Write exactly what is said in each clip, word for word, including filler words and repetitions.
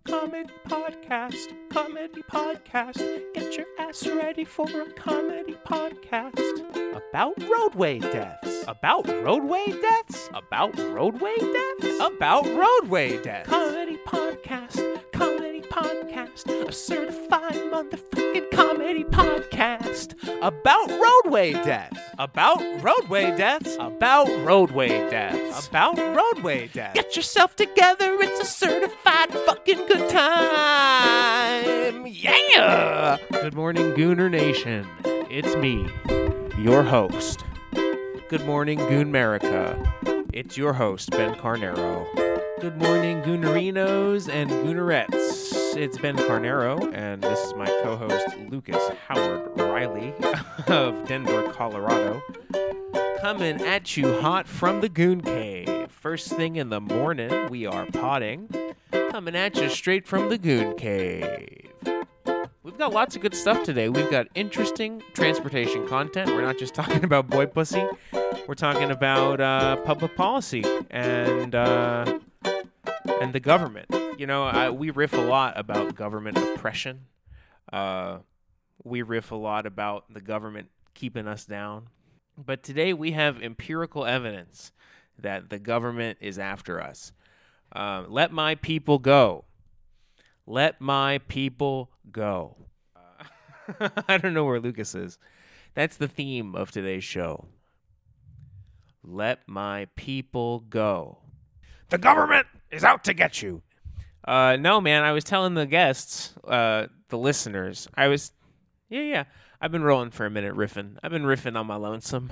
comedy podcast, comedy podcast. Get your ass ready for a comedy podcast about roadway deaths, about roadway deaths, about roadway deaths, about roadway deaths. Comedy podcast, comedy podcast, a certified motherfucking comedy podcast about roadway deaths, about roadway deaths, about roadway deaths, about roadway deaths. Get yourself together, it's a certified fucking good time. Yeah! Good morning, Gooner Nation. It's me, your host. Good morning, Goonmerica. It's your host, Ben Carnero. Good morning, Goonerinos and Goonerettes. It's Ben Carnero, and this is my co-host, Lucas Howard Riley of Denver, Colorado. Coming at you hot from the Goon Cave. First thing in the morning, we are potting. Coming at you straight from the Goon Cave. We've got lots of good stuff today. We've got interesting transportation content. We're not just talking about boy pussy. We're talking about uh, public policy and uh, and the government. You know, I, we riff a lot about government oppression. Uh, we riff a lot about the government keeping us down. But today we have empirical evidence that the government is after us. Uh, let my people go. Let my people go. Uh, I don't know where Lucas is. That's the theme of today's show. Let my people go. The government is out to get you. Uh, no, man, I was telling the guests, uh, the listeners, I was, yeah, yeah, I've been rolling for a minute riffing. I've been riffing on my lonesome.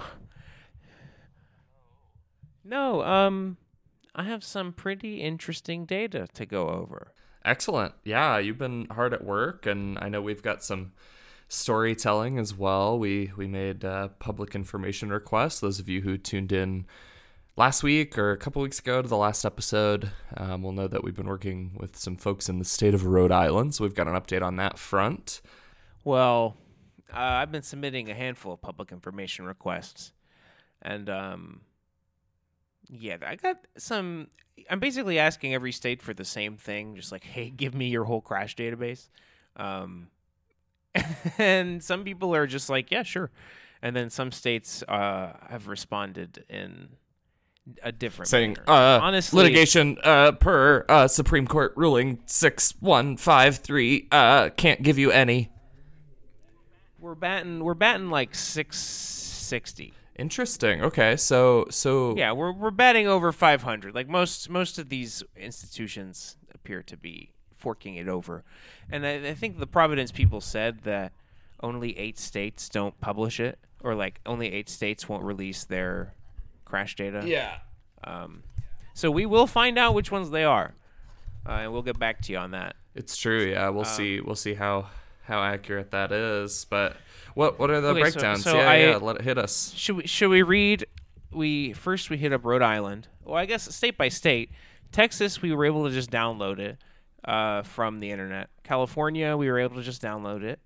No, um, I have some pretty interesting data to go over. Excellent. Yeah, you've been hard at work, and I know we've got some storytelling as well. We we made uh, public information requests. Those of you who tuned in last week or a couple weeks ago to the last episode um, will know that we've been working with some folks in the state of Rhode Island, so we've got an update on that front. Well, uh, I've been submitting a handful of public information requests, and um, yeah, I got some. I'm basically asking every state for the same thing, just like, hey, give me your whole crash database. Um, and some people are just like, yeah, sure. And then some states uh, have responded in a different saying, manner. Uh, Honestly, litigation uh, per uh, Supreme Court ruling six one five three uh, can't give you any. We're batting, we're batting like six sixty. Interesting. Okay, so so yeah, we're we're batting over five hundred. Like most most of these institutions appear to be forking it over, and I, I think the Providence people said that only eight states don't publish it, or like only eight states won't release their crash data. Yeah. Um. So we will find out which ones they are, uh, and we'll get back to you on that. It's true. Yeah, we'll um, see. We'll see how how accurate that is, but. What what are the okay, breakdowns? So, so yeah, I, yeah, let it hit us. Should we should we read? We first we hit up Rhode Island. Well, I guess state by state. Texas, we were able to just download it uh, from the internet. California, we were able to just download it.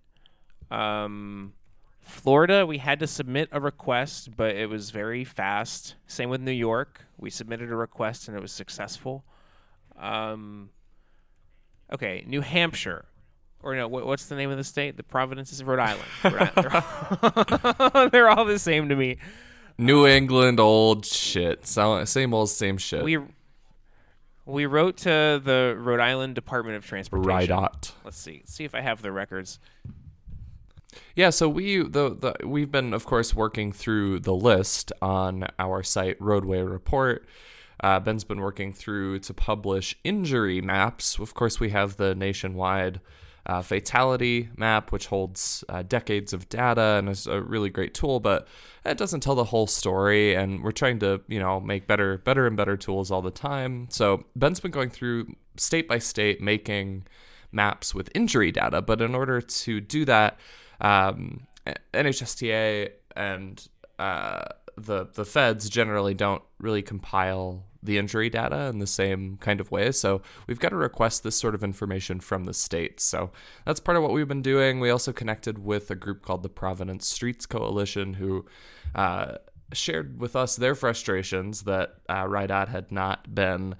Um, Florida, we had to submit a request, but it was very fast. Same with New York. We submitted a request and it was successful. Um, okay, New Hampshire. Or no, what's the name of the state? The Providence is Rhode Island. Rhode Island. They're, all, they're all the same to me. New England, old shit. Same old, same shit. We we wrote to the Rhode Island Department of Transportation. Right out. Let's see. Let's see if I have the records. Yeah, so we the, the we've been, of course, working through the list on our site, Roadway Report. Uh, Ben's been working through to publish injury maps. Of course, we have the nationwide Uh, fatality map, which holds uh, decades of data and is a really great tool, but it doesn't tell the whole story, and we're trying to, you know, make better better and better tools all the time. So Ben's been going through state by state making maps with injury data, but in order to do that, um, N H S T A and uh, the the feds generally don't really compile the injury data in the same kind of way. So we've got to request this sort of information from the states. So that's part of what we've been doing. We also connected with a group called the Providence Streets Coalition, who uh, shared with us their frustrations that uh, R I D A T had not been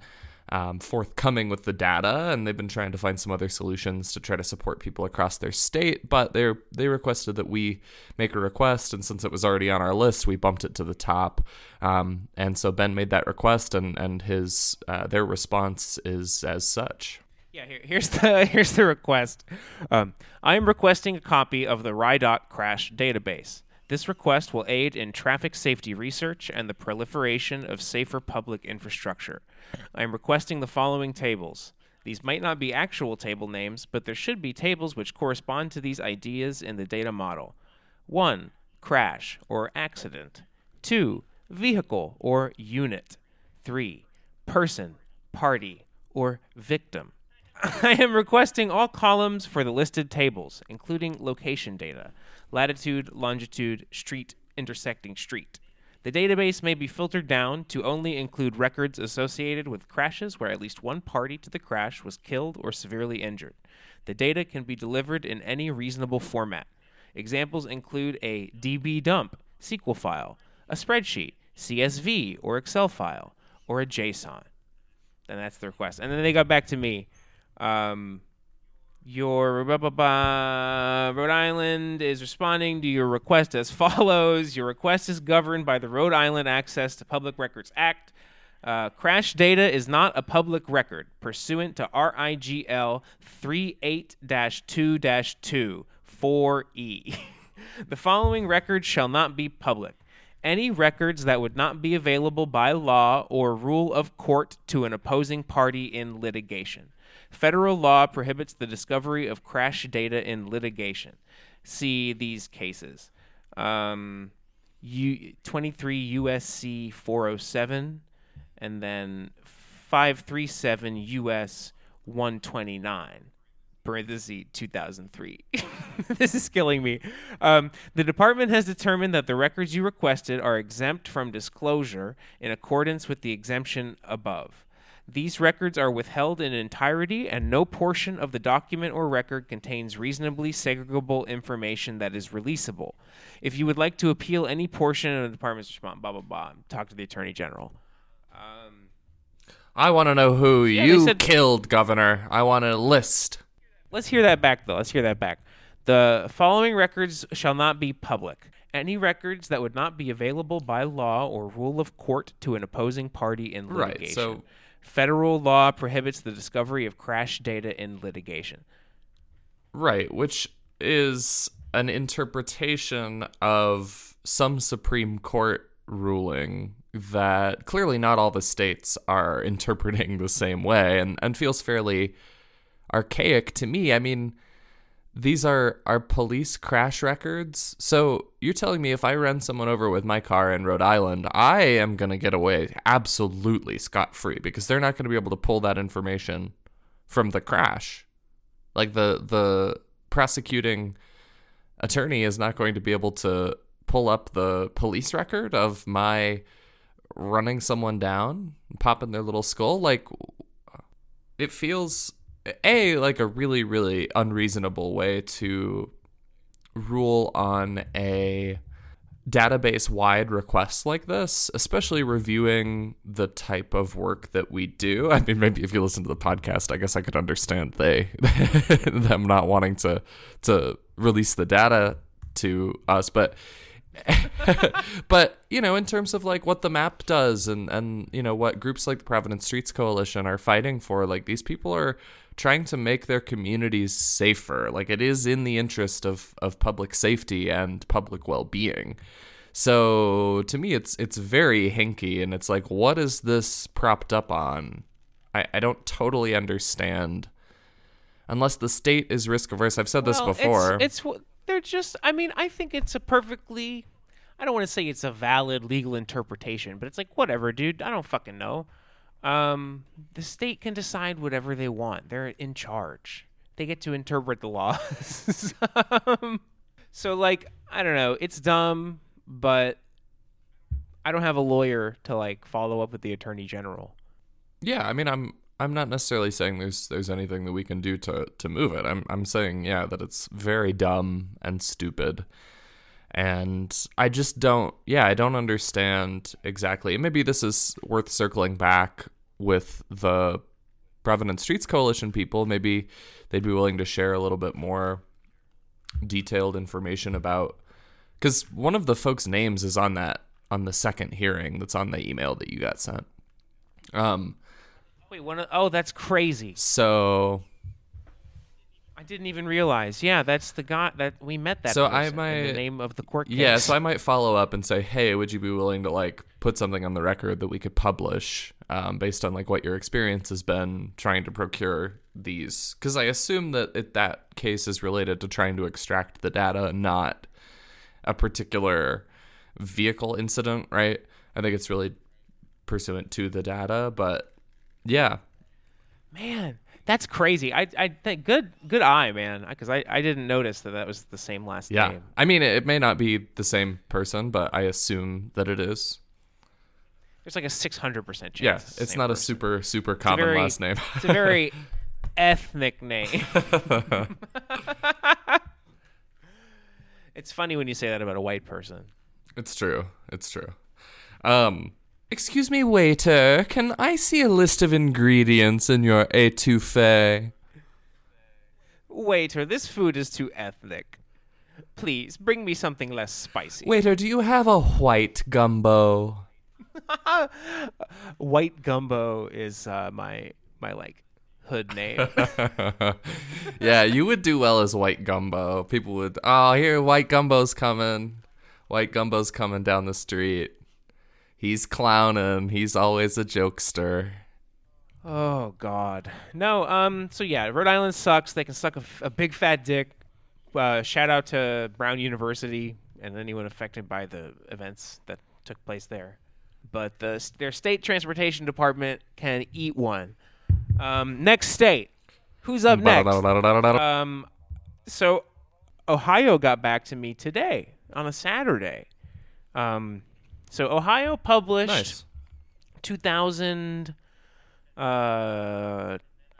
um, forthcoming with the data, and they've been trying to find some other solutions to try to support people across their state. But they they requested that we make a request, and since it was already on our list, we bumped it to the top. Um, and so Ben made that request, and and his uh, their response is as such. Yeah, here, here's the here's the request. Um, I am requesting a copy of the RIDOC crash database. This request will aid in traffic safety research and the proliferation of safer public infrastructure. I am requesting the following tables. These might not be actual table names, but there should be tables which correspond to these ideas in the data model. one. Crash or accident. two. Vehicle or unit. three. Person, party, or victim. I am requesting all columns for the listed tables, including location data. Latitude, longitude, street, intersecting street. The database may be filtered down to only include records associated with crashes where at least one party to the crash was killed or severely injured. The data can be delivered in any reasonable format. Examples include a D B dump, S Q L file, a spreadsheet, C S V or Excel file, or a JSON. And that's the request. And then they got back to me. Um... Your blah, blah, blah, Rhode Island is responding to your request as follows. Your request is governed by the Rhode Island Access to Public Records Act. Uh, crash data is not a public record pursuant to R I G L thirty-eight dash two dash two four E. The following records shall not be public. Any records that would not be available by law or rule of court to an opposing party in litigation. Federal law prohibits the discovery of crash data in litigation. See these cases. Um, U- twenty-three U S C four oh seven and then five thirty-seven U S one twenty-nine, parenthesis two thousand three. This is killing me. Um, the department has determined that the records you requested are exempt from disclosure in accordance with the exemption above. These records are withheld in entirety, and no portion of the document or record contains reasonably segregable information that is releasable. If you would like to appeal any portion of the department's response, blah, blah, blah, talk to the Attorney General. Um, I want to know who yeah, you said, killed, Governor. I want a list. Let's hear that back, though. Let's hear that back. The following records shall not be public. Any records that would not be available by law or rule of court to an opposing party in litigation. Right, so... Federal law prohibits the discovery of crash data in litigation. Right, which is an interpretation of some Supreme Court ruling that clearly not all the states are interpreting the same way, and, and feels fairly archaic to me. I mean, these are, are police crash records. So you're telling me if I run someone over with my car in Rhode Island, I am going to get away absolutely scot-free because they're not going to be able to pull that information from the crash. Like the the prosecuting attorney is not going to be able to pull up the police record of my running someone down, popping their little skull. Like, it feels... A, like a really, really unreasonable way to rule on a database-wide request like this, especially reviewing the type of work that we do. I mean, maybe if you listen to the podcast, I guess I could understand they them not wanting to to release the data to us, but but, you know, in terms of like what the map does and, and, you know, what groups like the Providence Streets Coalition are fighting for, like these people are trying to make their communities safer. Like it is in the interest of, of public safety and public well-being. So to me, it's it's very hinky, and it's like, what is this propped up on? I, I don't totally understand. Unless the state is risk averse. I've said well, this before. It's, it's they're just. I mean, I think it's a perfectly. I don't want to say it's a valid legal interpretation, but it's like whatever, dude. I don't fucking know. Um, the state can decide whatever they want. They're in charge. They get to interpret the laws. um, so, like, I don't know. It's dumb, but I don't have a lawyer to like follow up with the Attorney General. Yeah, I mean, I'm I'm not necessarily saying there's there's anything that we can do to to move it. I'm I'm saying, yeah, that it's very dumb and stupid. And I just don't, yeah, I don't understand exactly. Maybe this is worth circling back with the Providence Streets Coalition people, maybe they'd be willing to share a little bit more detailed information about, because one of the folks' names is on that on the second hearing that's on the email that you got sent. Um, Wait, one of, oh, that's crazy. So I didn't even realize. Yeah, that's the guy that we met. That so person I in might the name of the court case. Yeah, so I might follow up and say, hey, would you be willing to like put something on the record that we could publish um, based on like what your experience has been trying to procure these? Because I assume that it, that case is related to trying to extract the data, not a particular vehicle incident, right? I think it's really pursuant to the data, but yeah. Man, that's crazy. I I think good good eye, man, because I, I didn't notice that that was the same last yeah. name. I mean, it, it may not be the same person, but I assume that it is. There's like a six hundred percent chance. Yeah, it's, it's the not person. a super, super common very, last name. It's a very ethnic name. It's funny when you say that about a white person. It's true. It's true. Um, excuse me, waiter. Can I see a list of ingredients in your étouffée? Waiter, this food is too ethnic. Please, bring me something less spicy. Waiter, do you have a white gumbo? White gumbo is uh, my, my, like, hood name. Yeah, you would do well as white gumbo. People would, oh, here, white gumbo's coming. White gumbo's coming down the street. He's clowning. He's always a jokester. Oh, God. No, um, so yeah, Rhode Island sucks. They can suck a, a big fat dick. Uh, shout out to Brown University and anyone affected by the events that took place there. But the, their state transportation department can eat one. Um, next state. Who's up next? Um, so Ohio got back to me today on a Saturday. Um, so Ohio published Nice. two thousand. Uh,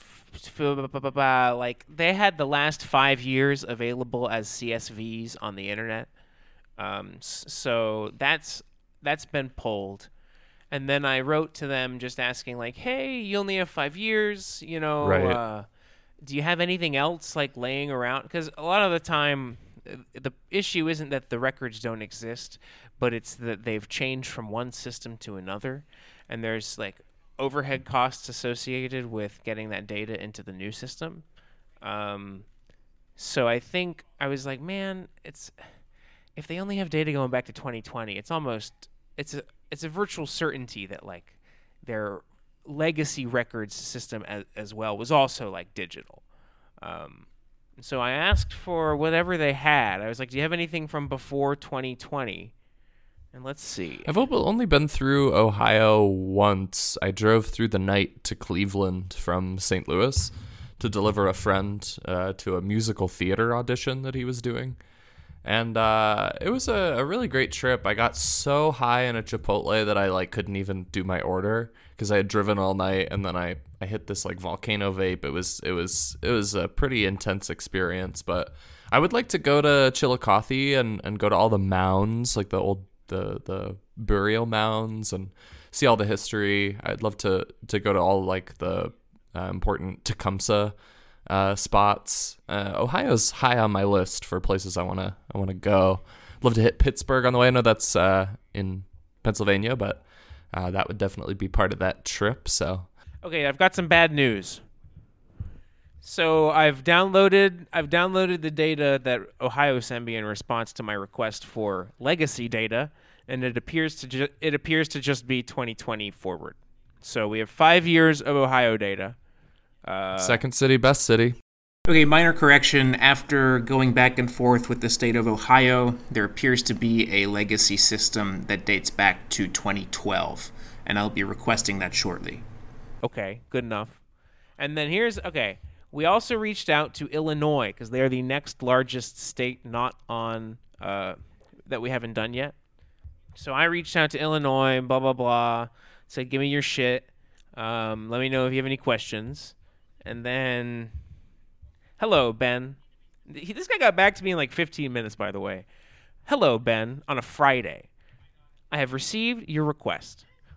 like they had the last five years available as C S Vs on the internet. Um, so that's that's been pulled. And then I wrote to them just asking, like, hey, you only have five years, you know, Right. uh, do you have anything else, like, laying around? Because a lot of the time, the issue isn't that the records don't exist, but it's that they've changed from one system to another, and there's, like, overhead costs associated with getting that data into the new system. Um, so I think I was like, man, it's if they only have data going back to twenty twenty, it's almost it's a it's a virtual certainty that like their legacy records system as, as well was also like digital. Um, so I asked for whatever they had. I was like, do you have anything from before twenty twenty? And let's see. I've only been through Ohio once. I drove through the night to Cleveland from Saint Louis to deliver a friend uh, to a musical theater audition that he was doing. And uh, it was a, a really great trip. I got so high in a Chipotle that I like couldn't even do my order because I had driven all night, and then I, I hit this like volcano vape. It was it was it was a pretty intense experience. But I would like to go to Chillicothe and, and go to all the mounds, like the old the the burial mounds, and see all the history. I'd love to to go to all like the uh, important Tecumseh uh, spots. Uh, Ohio's high on my list for places I wanna I wanna go. Love to hit Pittsburgh on the way. I know that's uh, in Pennsylvania, but uh, that would definitely be part of that trip. So Okay, I've got some bad news. So I've downloaded I've downloaded the data that Ohio sent me in response to my request for legacy data, and it appears to ju- it appears to just be twenty twenty forward. So we have five years of Ohio data. Uh, second city, best city. Okay, minor correction. After going back and forth with the state of Ohio, there appears to be a legacy system that dates back to twenty twelve, and I'll be requesting that shortly. Okay, good enough. And then here's okay. We also reached out to Illinois because they are the next largest state not on uh, that we haven't done yet. So I reached out to Illinois, blah, blah, blah, said, give me your shit. Um, let me know if you have any questions. And then, hello, Ben. He, this guy got back to me in like fifteen minutes, by the way. Hello, Ben, on a Friday. I have received your request.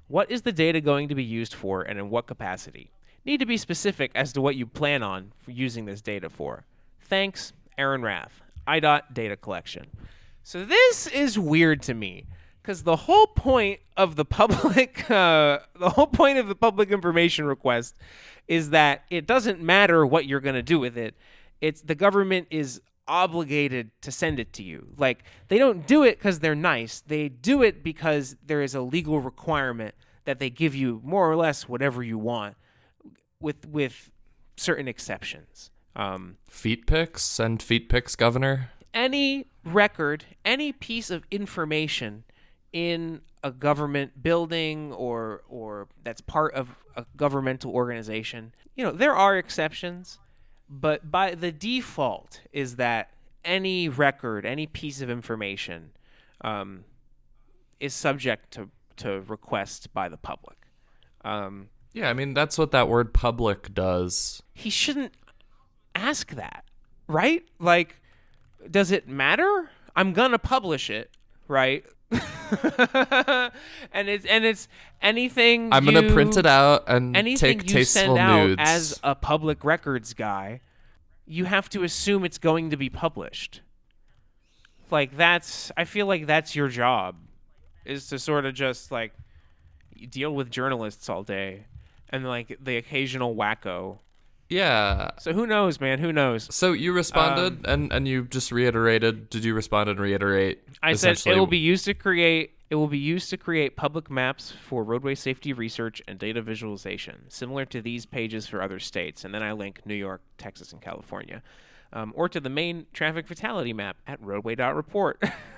What is the data going to be used for and in what capacity? Need to be specific as to what you plan on for using this data for. Thanks, Aaron Rath. I D O T Data Collection. So this is weird to me because the whole point of the public, uh, the whole point of the public information request is that it doesn't matter what you're going to do with it. It's the government is obligated to send it to you. Like, they don't do it because they're nice. They do it because there is a legal requirement that they give you more or less whatever you want, with with certain exceptions. Um, feet pics? Send feet pics, Governor? Any record, any piece of information in a government building or or that's part of a governmental organization, you know, there are exceptions. But by the default is that any record, any piece of information um, is subject to, to request by the public. Um, yeah, I mean, that's what that word public does. He shouldn't ask that, right? Like, does it matter? I'm going to publish it, right? and it's and it's anything I'm you, gonna print it out and anything take you tasteful send out nudes. As a public records guy, you have to assume it's going to be published. Like, that's I feel like that's your job, is to sort of just like deal with journalists all day and like the occasional wacko. Yeah. So who knows, man? Who knows? So you responded um, and, and you just reiterated. Did you respond and reiterate? I said it will be used to create it will be used to create public maps for roadway safety research and data visualization, similar to these pages for other states. And then I link New York, Texas, and California. Um, or to the main traffic fatality map at roadway dot report.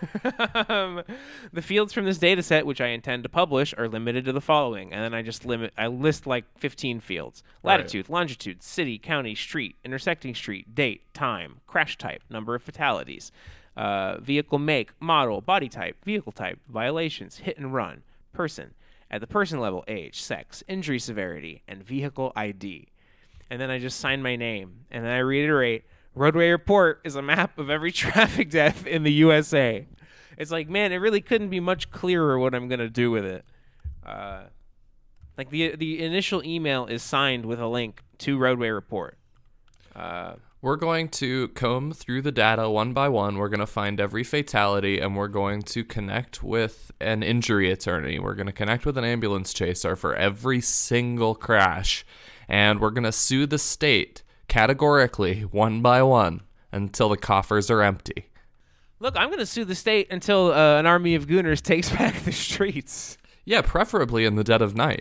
um, the fields from this data set, which I intend to publish, are limited to the following. And then I just limit, I list like fifteen fields. Latitude, right. Longitude, city, county, street, intersecting street, date, time, crash type, number of fatalities, uh, vehicle make, model, body type, vehicle type, violations, hit and run, person. At the person level, age, sex, injury severity, and vehicle I D. And then I just sign my name. And then I reiterate, Roadway Report is a map of every traffic death in the U S A. It's like, man, it really couldn't be much clearer what I'm going to do with it. Uh, like, the the initial email is signed with a link to Roadway Report. Uh, we're going to comb through the data one by one. We're going to find every fatality, and we're going to connect with an injury attorney. We're going to connect with an ambulance chaser for every single crash, and we're going to sue the state categorically, one by one, until the coffers are empty. Look, I'm going to sue the state until uh, an army of gooners takes back the streets. Yeah, preferably in the dead of night.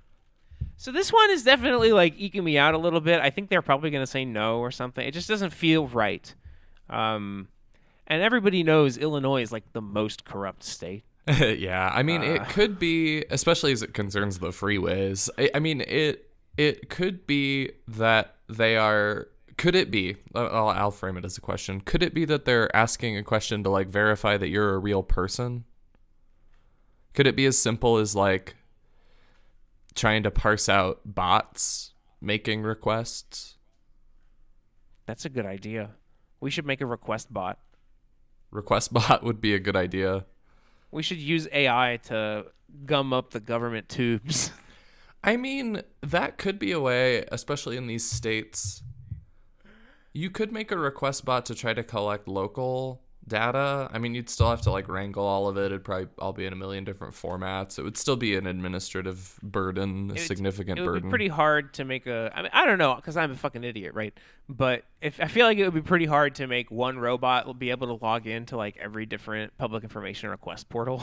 So this one is definitely, like, eking me out a little bit. I think they're probably going to say no or something. It just doesn't feel right. Um, and everybody knows Illinois is, like, the most corrupt state. Yeah, I mean, uh, it could be, especially as it concerns the freeways. I, I mean, it it could be that they are, could it be, I'll, I'll frame it as a question, could it be that they're asking a question to, like, verify that you're a real person? Could it be as simple as, like, trying to parse out bots making requests? That's a good idea. We should make a request bot. Request bot would be a good idea. We should use A I to gum up the government tubes. I mean, that could be a way, especially in these states. You could make a request bot to try to collect local data. I mean, you'd still have to, like, wrangle all of it. It'd probably all be in a million different formats. It would still be an administrative burden, a it, significant it would burden. Be pretty hard to make a. I mean, I don't know, because I'm a fucking idiot, right? But if I feel like it would be pretty hard to make one robot be able to log into, like, every different public information request portal.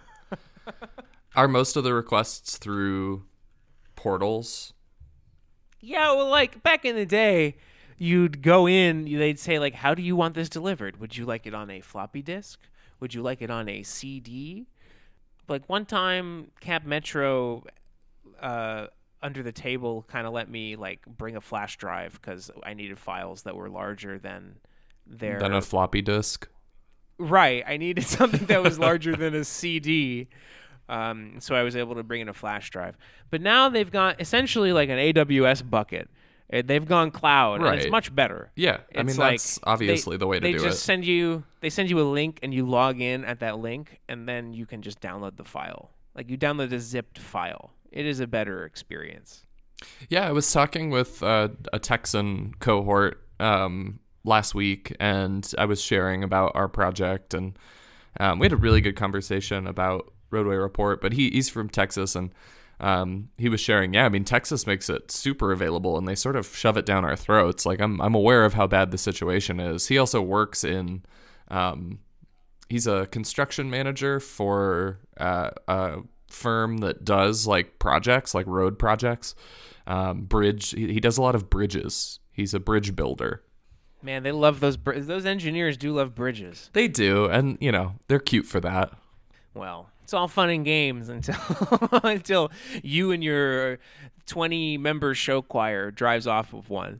Are most of the requests through portals? Yeah, well, like, back in the day, you'd go in, they'd say, like, how do you want this delivered? Would you like it on a floppy disk? Would you like it on a C D? Like, one time, Camp Metro, uh, under the table, kind of let me, like, bring a flash drive because I needed files that were larger than their... Than a floppy disk? Right. I needed something that was larger than a C D. Um, so I was able to bring in a flash drive. But now they've got essentially like an A W S bucket. They've gone cloud, right. and it's much better. Yeah, it's I mean, like that's obviously they, the way to they do just it. Send you, they send you a link, and you log in at that link, and then you can just download the file. Like you download a zipped file. It is a better experience. Yeah, I was talking with uh, a Texan cohort um, last week, and I was sharing about our project, and um, we had a really good conversation about Roadway Report. But he, he's from Texas, and um, he was sharing, yeah, I mean, Texas makes it super available, and they sort of shove it down our throats. Like, I'm I'm aware of how bad the situation is. He also works in, um, he's a construction manager for uh, a firm that does like projects, like road projects. Um, bridge. He, he does a lot of bridges. He's a bridge builder. Man, they love those. Br- those engineers do love bridges. They do, and you know they're cute for that. Well, it's all fun and games until until you and your twenty member show choir drives off of one.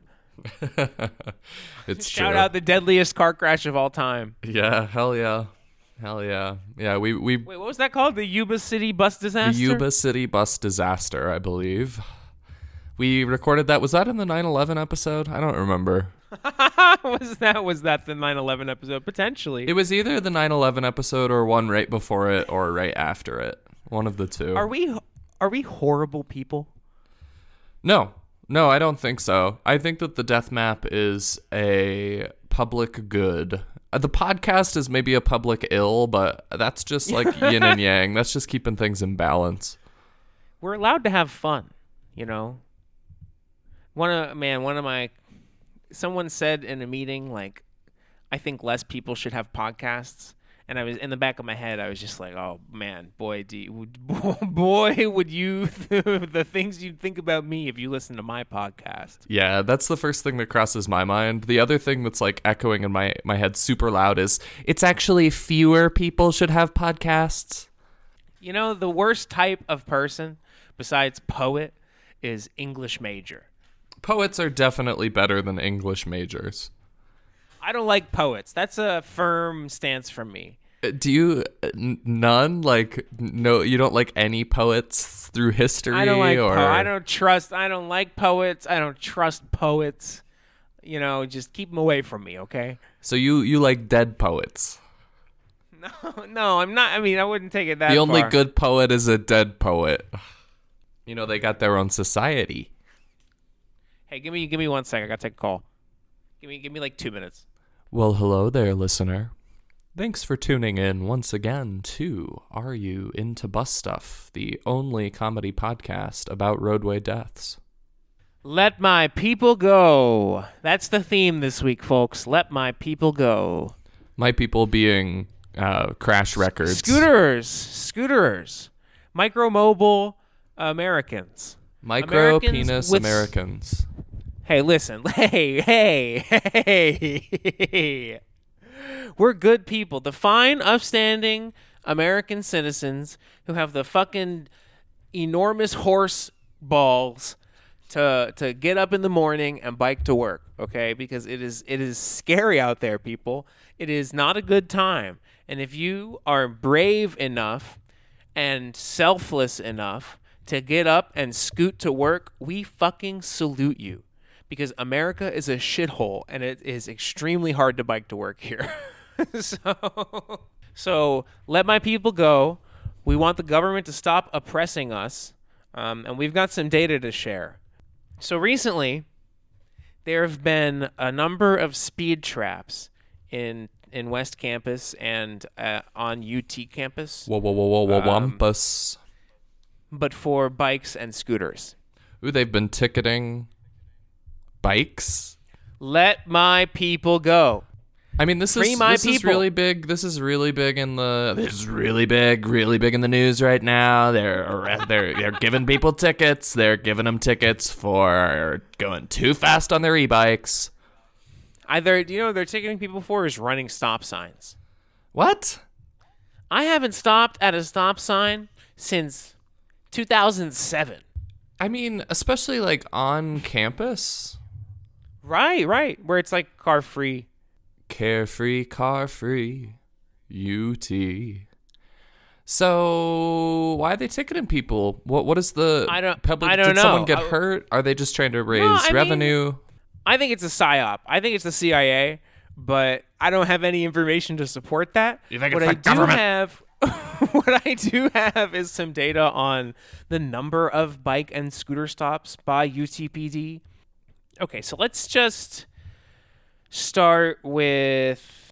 It's Shout true. out the deadliest car crash of all time. Yeah, hell yeah, hell yeah, yeah. We we Wait, what was that called? The Yuba City bus the disaster. Yuba City bus disaster, I believe. We recorded that. Was that in the nine eleven episode? I don't remember. was that was that the nine eleven episode? Potentially. It was either the nine eleven episode or one right before it or right after it. One of the two. Are we are we horrible people? No, no, I don't think so. I think that the death map is a public good. Uh, The podcast is maybe a public ill, but that's just like yin and yang. That's just keeping things in balance. We're allowed to have fun, you know. One of man, one of my someone said in a meeting, like, I think less people should have podcasts. And I was in the back of my head, I was just like, oh man, boy, do you, boy, would you the things you'd think about me if you listen to my podcast. Yeah, that's the first thing that crosses my mind. The other thing that's like echoing in my, my head super loud is it's actually fewer people should have podcasts. You know, the worst type of person besides poet is English major. Poets are definitely better than English majors. I don't like poets. That's a firm stance from me. Uh, Do you uh, n- none like no? You don't like any poets through history, I don't like. or Po- I don't trust. I don't like poets. I don't trust poets. You know, just keep them away from me, okay? so you you like dead poets. No, no, I'm not. I mean, I wouldn't take it that The only far. good poet is a dead poet. You know, they got their own society. Hey, give me, give me one second. I gotta take a call. Give me, give me like two minutes. Well, hello there, listener. Thanks for tuning in once again to Are You Into Bus Stuff, the only comedy podcast about roadway deaths. Let my people go. That's the theme this week, folks. Let my people go. My people being uh, Crash Records. Scooterers, scooterers, micromobile Americans. Micro Americans penis with- Americans. Hey, listen. Hey, hey, hey. We're good people. The fine, upstanding American citizens who have the fucking enormous horse balls to to get up in the morning and bike to work, okay? Because it is it is scary out there, people. It is not a good time. And if you are brave enough and selfless enough to get up and scoot to work, we fucking salute you. Because America is a shithole, and it is extremely hard to bike to work here. so, so let my people go. We want the government to stop oppressing us, um, and we've got some data to share. So recently, there have been a number of speed traps in in West Campus and uh, on U T campus, Whoa, whoa, whoa, whoa, whoa, Um, wumpus. but for bikes and scooters. Ooh, they've been ticketing bikes. Let my people go. I mean, this Free is my this is people. really big. This is really big in the. This is really big, really big in the news right now. They're they're they're giving people tickets. They're giving them tickets for going too fast on their e-bikes. Either, you know, they're ticketing people for is running stop signs. What? I haven't stopped at a stop sign since two thousand seven. I mean, especially like on campus. Right, right. Where it's like car free. Carefree, car free, U T. So why are they ticketing people? What what is the I don't- public? I don't did know. someone get I- hurt? Are they just trying to raise I mean- revenue? I think it's a psyop. I think it's the C I A, but I don't have any information to support that. You think what it's I the do government? have what I do have is some data on the number of bike and scooter stops by U T P D. Okay, so let's just start with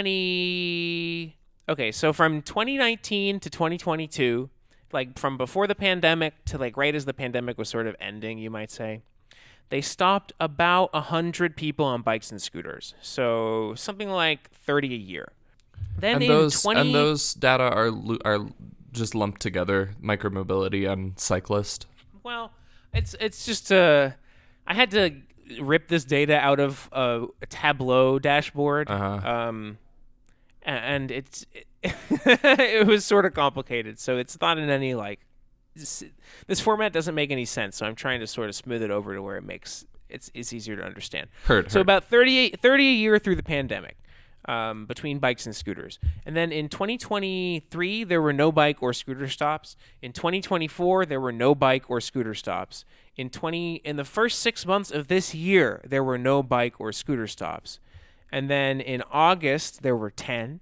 twenty. Okay, so from twenty nineteen to twenty twenty-two, like from before the pandemic to like right as the pandemic was sort of ending, you might say, they stopped about one hundred people on bikes and scooters. So something like thirty a year. Then and in those twenty and those data are lu- are just lumped together, micromobility and cyclist. Well, it's it's just uh I had to rip this data out of a, a Tableau dashboard. Uh-huh. Um and it's it, it was sort of complicated, so it's not in any like this, this format doesn't make any sense, so I'm trying to sort of smooth it over to where it makes it's it's easier to understand. Heard, so heard. about thirty, thirty a year through the pandemic, um, between bikes and scooters. And then in twenty twenty-three, there were no bike or scooter stops. In twenty twenty-four, there were no bike or scooter stops. In twenty in the first six months of this year, there were no bike or scooter stops. And then in August, there were ten.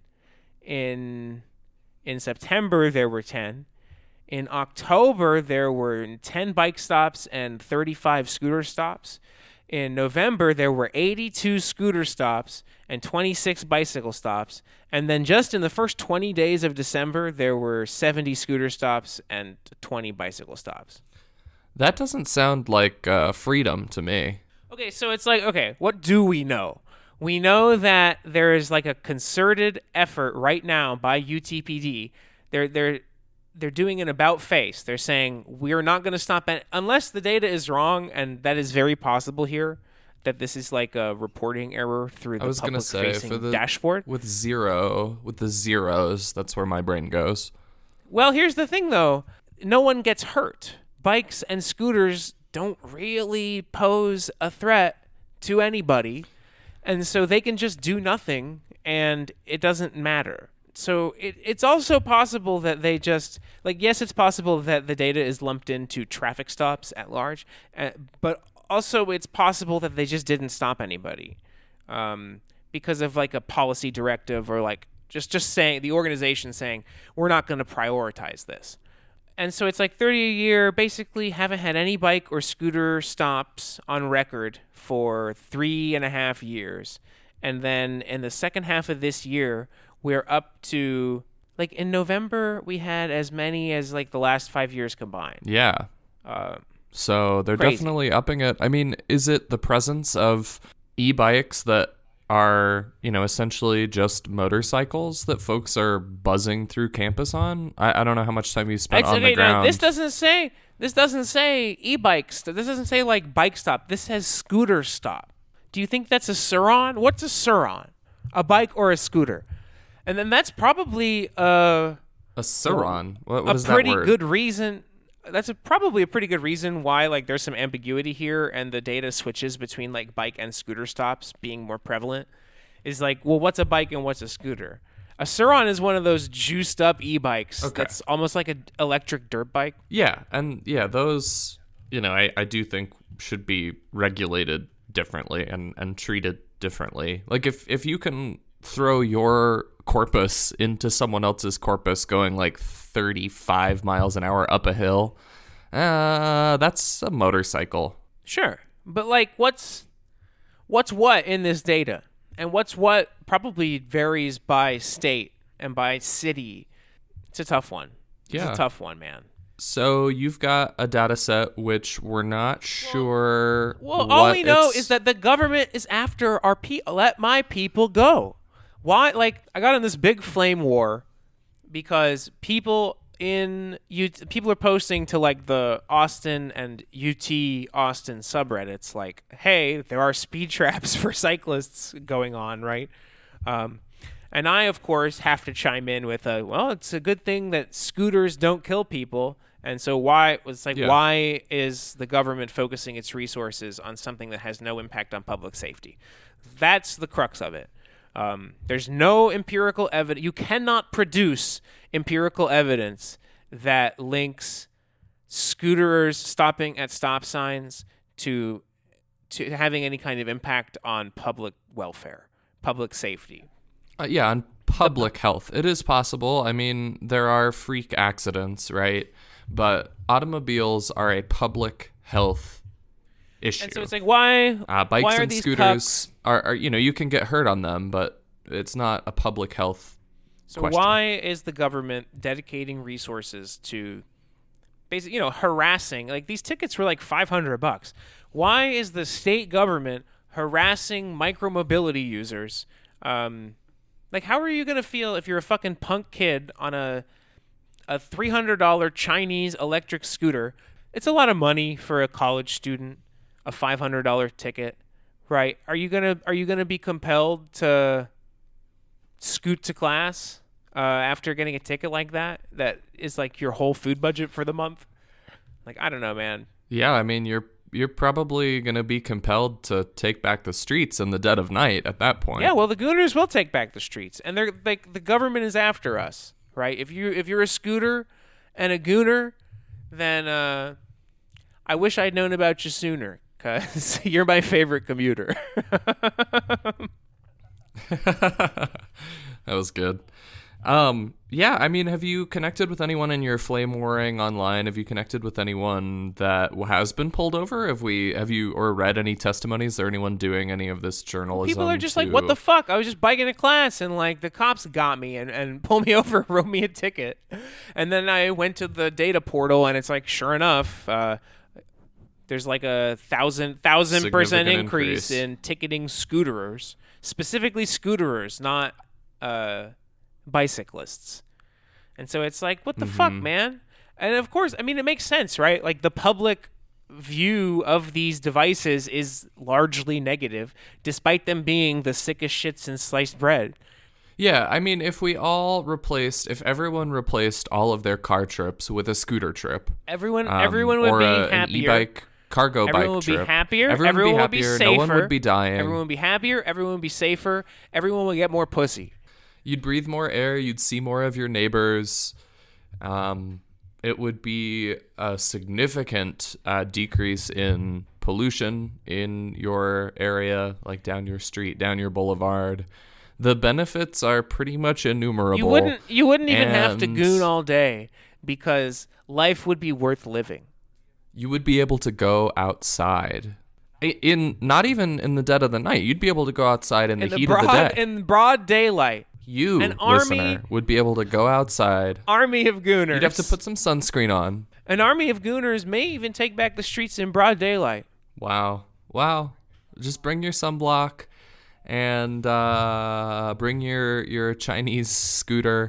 In in September, there were ten. In October, there were ten bike stops and thirty-five scooter stops. In November, there were eighty-two scooter stops and twenty-six bicycle stops. And then just in the first twenty days of December, there were seventy scooter stops and twenty bicycle stops. That doesn't sound like uh, freedom to me. Okay, so it's like, okay, what do we know? We know that there is like a concerted effort right now by U T P D. They're they're they're doing an about face. They're saying we're not going to stop any, unless the data is wrong, and that is very possible here. That this is like a reporting error through the I was gonna say public-facing for the dashboard. with zero with the zeros. That's where my brain goes. Well, here's the thing, though. No one gets hurt. Bikes and scooters don't really pose a threat to anybody. And so they can just do nothing, and it doesn't matter. So it, it's also possible that they just, like, yes, it's possible that the data is lumped into traffic stops at large, uh, but also it's possible that they just didn't stop anybody um, because of, like, a policy directive or, like, just, just saying, the organization saying, we're not going to prioritize this. And so it's like thirty a year, basically haven't had any bike or scooter stops on record for three and a half years. And then in the second half of this year, we're up to, like in November, we had as many as like the last five years combined. Yeah. Uh, So they're crazy. definitely upping it. I mean, is it the presence of e-bikes that are, you know, essentially just motorcycles that folks are buzzing through campus on? I, I don't know how much time you spent It's, on okay, the ground. now, this doesn't say this doesn't say e-bikes. This doesn't say like bike stop. This says scooter stop. Do you think that's a Suron? What's a Suron? A bike or a scooter? And then that's probably uh, a Suron. What, what a is pretty that word? good reason. That's a, probably a pretty good reason why like there's some ambiguity here, and the data switches between like bike and scooter stops being more prevalent. Is like, well, what's a bike and what's a scooter? A Suron is one of those juiced up e-bikes. Okay. That's almost like an electric dirt bike. Yeah, and yeah, those, you know, I, I do think should be regulated differently and, and treated differently. Like if, if you can throw your corpus into someone else's corpus going like thirty-five miles an hour up a hill, uh, that's a motorcycle. Sure. But like what's what's what in this data? And what's what probably varies by state and by city. It's a tough one. It's Yeah. a tough one, man. So you've got a data set which we're not sure. Well, all what we know it's- is that the government is after our people. Let my people go. Why? Like, I got in this big flame war because people in U- people are posting to like the Austin and U T Austin subreddits, like, "Hey, there are speed traps for cyclists going on, right?" Um, and I, of course, have to chime in with a, "Well, it's a good thing that scooters don't kill people." And so why was like Yeah. why is the government focusing its resources on something that has no impact on public safety? That's the crux of it. Um, there's no empirical evidence. You cannot produce empirical evidence that links scooters stopping at stop signs to to having any kind of impact on public welfare, public safety. Uh, yeah, on public health, it is possible. I mean, there are freak accidents, right? But automobiles are a public health issue. And so it's like, why? Uh, bikes why are and these scooters pucks? are, are, you know, you can get hurt on them, but it's not a public health So question. why is the government dedicating resources to basically, you know, harassing? Like, these tickets were like five hundred bucks. Why is the state government harassing micromobility users? Um, like, how are you gonna feel if you're a fucking punk kid on a a three hundred dollar Chinese electric scooter? It's a lot of money for a college student, a five hundred dollar ticket, right? Are you gonna are you gonna be compelled to scoot to class uh, after getting a ticket like that? That is like your whole food budget for the month. Like, I don't know, man. Yeah, I mean, you're you're probably going to be compelled to take back the streets in the dead of night at that point. Yeah, well, the Gooners will take back the streets, and they're like, the government is after us, right? If you if you're a scooter and a Gooner, then uh, I wish I'd known about you sooner, because you're my favorite commuter. That was good. Um, yeah, I mean, have you connected with anyone in your flame warring online? Have you connected with anyone that has been pulled over? Have we, have you, or read any testimonies? Or anyone doing any of this journalism? People are just to... like, what the fuck? I was just biking to class, and like the cops got me and, and pulled me over, wrote me a ticket. And then I went to the data portal, and it's like, sure enough, uh, there's like a thousand thousand percent Significant increase increase. in ticketing scooterers, specifically scooterers, not uh, bicyclists. And so it's like, what the fuck, man? And of course, I mean, it makes sense, right? Like, the public view of these devices is largely negative, despite them being the sickest shit since sliced bread. Yeah, I mean, if we all replaced, if everyone replaced all of their car trips with a scooter trip, Everyone, um, everyone would or be a, an happier. e-bike cargo Everyone bike would trip, be happier. Everyone, Everyone would would be be happier. safer. No one would be dying. Everyone would be happier. Everyone would be safer. Everyone would get more pussy. You'd breathe more air. You'd see more of your neighbors. Um, it would be a significant uh, decrease in pollution in your area, like down your street, down your boulevard. The benefits are pretty much innumerable. You wouldn't. You wouldn't even have to and goon all day, because life would be worth living. You would be able to go outside. I- In not even in the dead of the night, you'd be able to go outside in, In the the heat broad, of the day. in broad daylight, You, an army- listener, would be able to go outside. army of gooners. You'd have to put some sunscreen on. An army of gooners may even take back the streets in broad daylight. Wow. Wow. Just bring your sunblock and uh, bring your, your Chinese scooter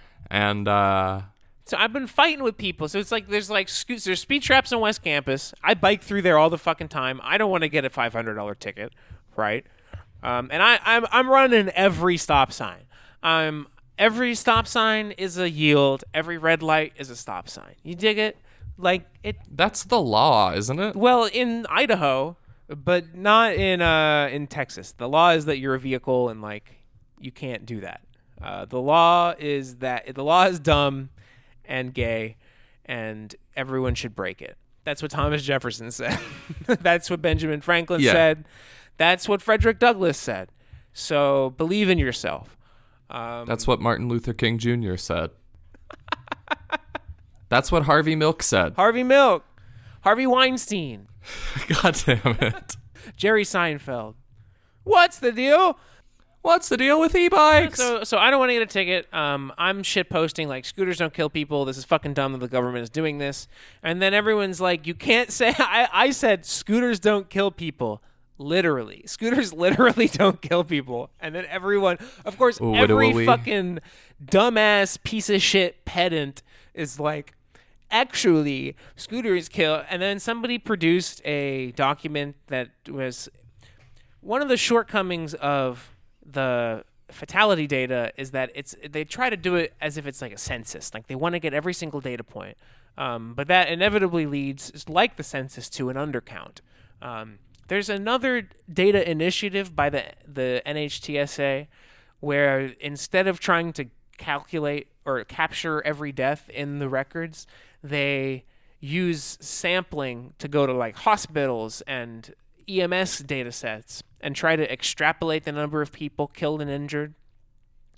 and uh, So I've been fighting with people. So it's like there's like sco- there's speed traps on West Campus. I bike through there all the fucking time. I don't want to get a five hundred dollar ticket, right? Um, and I I'm I'm running every stop sign. Um, every stop sign is a yield. Every red light is a stop sign. You dig it? Like it. that's the law, isn't it? Well, in Idaho, but not in uh in Texas. The law is that you're a vehicle, and like you can't do that. Uh, the law is that the law is dumb and gay, and everyone should break it. That's what Thomas Jefferson said. That's what Benjamin Franklin Yeah. said. That's what Frederick Douglass said. So believe in yourself. Um, That's what Martin Luther King Junior said. That's what Harvey Milk said. Harvey Milk, Harvey Weinstein, God damn it. Jerry Seinfeld. What's the deal? What's the deal with e-bikes? So, so I don't want to get a ticket. Um, I'm shit posting like scooters don't kill people. This is fucking dumb that the government is doing this. And then everyone's like, you can't say. I, I said scooters don't kill people. Literally, scooters literally don't kill people. And then everyone, of course, Ooh, every widowy. fucking dumbass piece of shit pedant is like, actually, scooters kill. And then somebody produced a document that was one of the shortcomings of the fatality data is that it's they try to do it as if it's like a census, like they want to get every single data point, um, but that inevitably leads, like the census, to an undercount. Um, there's another data initiative by the the N H T S A where instead of trying to calculate or capture every death in the records, they use sampling to go to like hospitals and E M S data sets and try to extrapolate the number of people killed and injured.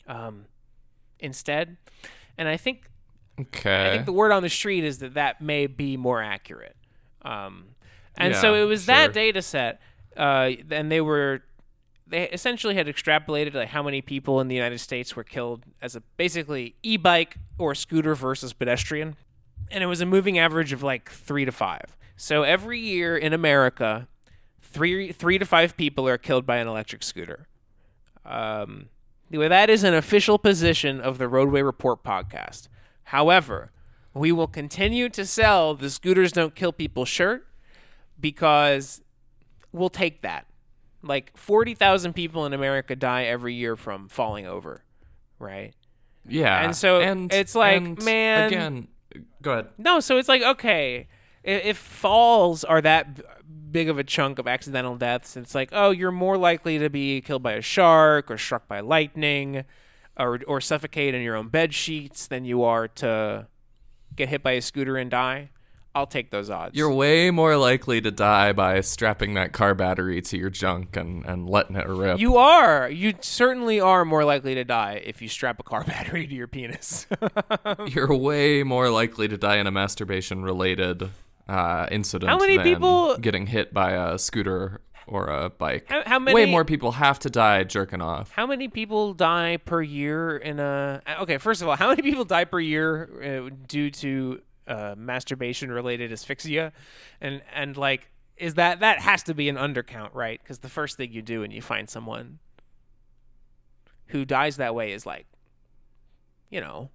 um, instead. And I think Okay. I think the word on the street is that that may be more accurate. Um, and Yeah, so it was sure. that data set, uh, and they were they essentially had extrapolated like how many people in the United States were killed as a basically e-bike or scooter versus pedestrian, and it was a moving average of like three to five. So every year in America, three three to five people are killed by an electric scooter. Um, that is an official position of the Roadway Report podcast. However, we will continue to sell the Scooters Don't Kill People shirt because we'll take that. Like forty thousand people in America die every year from falling over, right? Yeah. And so and, it's like, and man. Again, go ahead. No, so it's like, okay, if, if falls are that b- big of a chunk of accidental deaths, it's like, oh, you're more likely to be killed by a shark or struck by lightning or or suffocate in your own bed sheets than you are to get hit by a scooter and die. I'll take those odds. You're way more likely to die by strapping that car battery to your junk and, and letting it rip. You are. You certainly are more likely to die if you strap a car battery to your penis. You're way more likely to die in a masturbation-related uh, incident How many than people- getting hit by a scooter or a bike. How, how many? Way more people have to die jerking off. How many people die per year in a? Okay, first of all, how many people die per year uh, due to uh, masturbation-related asphyxia, and and like, is that that has to be an undercount, right? Because the first thing you do when you find someone who dies that way is like, you know,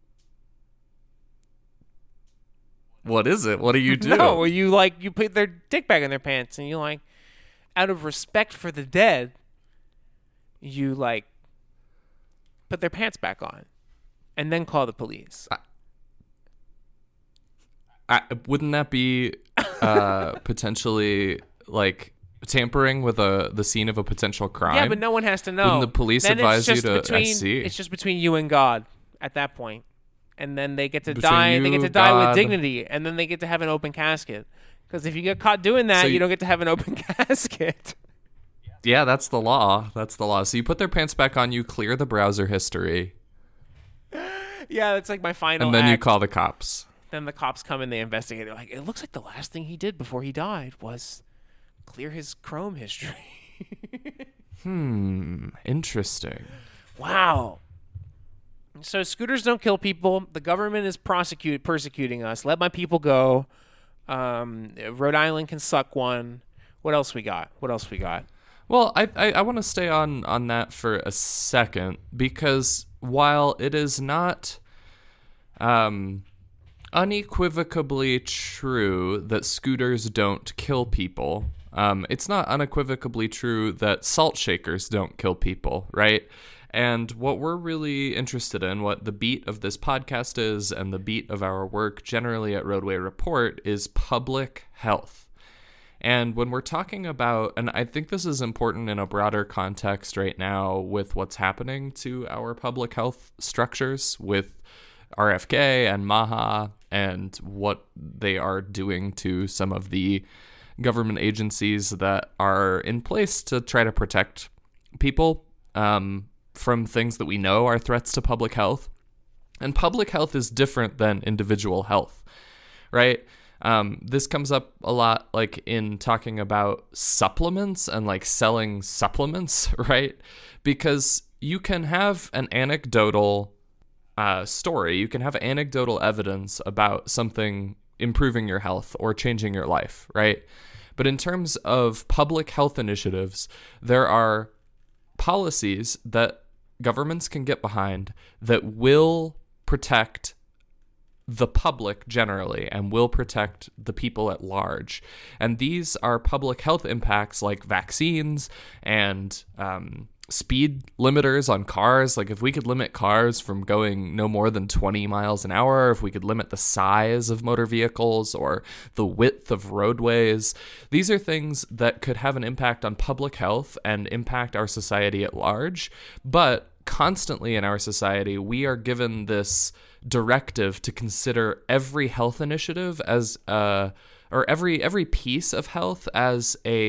What is it? What do you do? no, you like you put their dick back in their pants, and you like, out of respect for the dead, you like put their pants back on, and then call the police. I, wouldn't that be uh, potentially like tampering with a the scene of a potential crime? Yeah, but no one has to know. Wouldn't the police Then advise it's you just to? I between, see. It's just between you and God at that point, and then they get to Between die. They you, get to die God. with dignity, and then they get to have an open casket. Because if you get caught doing that, So you, you- don't get to have an open casket. Yeah, that's the law. That's the law. So you put their pants back on, you clear the browser history, Yeah, that's like my final. and then you act. call the cops. Then the cops come and they investigate. They're like, it looks like the last thing he did before he died was clear his Chrome history. Hmm. Interesting. Wow. So scooters don't kill people. The government is prosecute persecuting us. Let my people go. Um, Rhode Island can suck one. What else we got? What else we got? Well, I I, I want to stay on on that for a second because while it is not um unequivocally true that scooters don't kill people, um, it's not unequivocally true that salt shakers don't kill people, right? And what we're really interested in, what the beat of this podcast is, and the beat of our work generally at Roadway Report is public health. And when we're talking about, and I think this is important in a broader context right now with what's happening to our public health structures with R F K and MAHA and what they are doing to some of the government agencies that are in place to try to protect people um, from things that we know are threats to public health. And public health is different than individual health, right? Um, this comes up a lot, like in talking about supplements and like selling supplements, right? Because you can have an anecdotal uh, story, you can have anecdotal evidence about something improving your health or changing your life, right? But in terms of public health initiatives, there are policies that governments can get behind that will protect the public generally and will protect the people at large. And these are public health impacts like vaccines and um, speed limiters on cars. Like if we could limit cars from going no more than twenty miles an hour, if we could limit the size of motor vehicles or the width of roadways, these are things that could have an impact on public health and impact our society at large. But constantly in our society, we are given this directive to consider every health initiative as uh or every every piece of health as a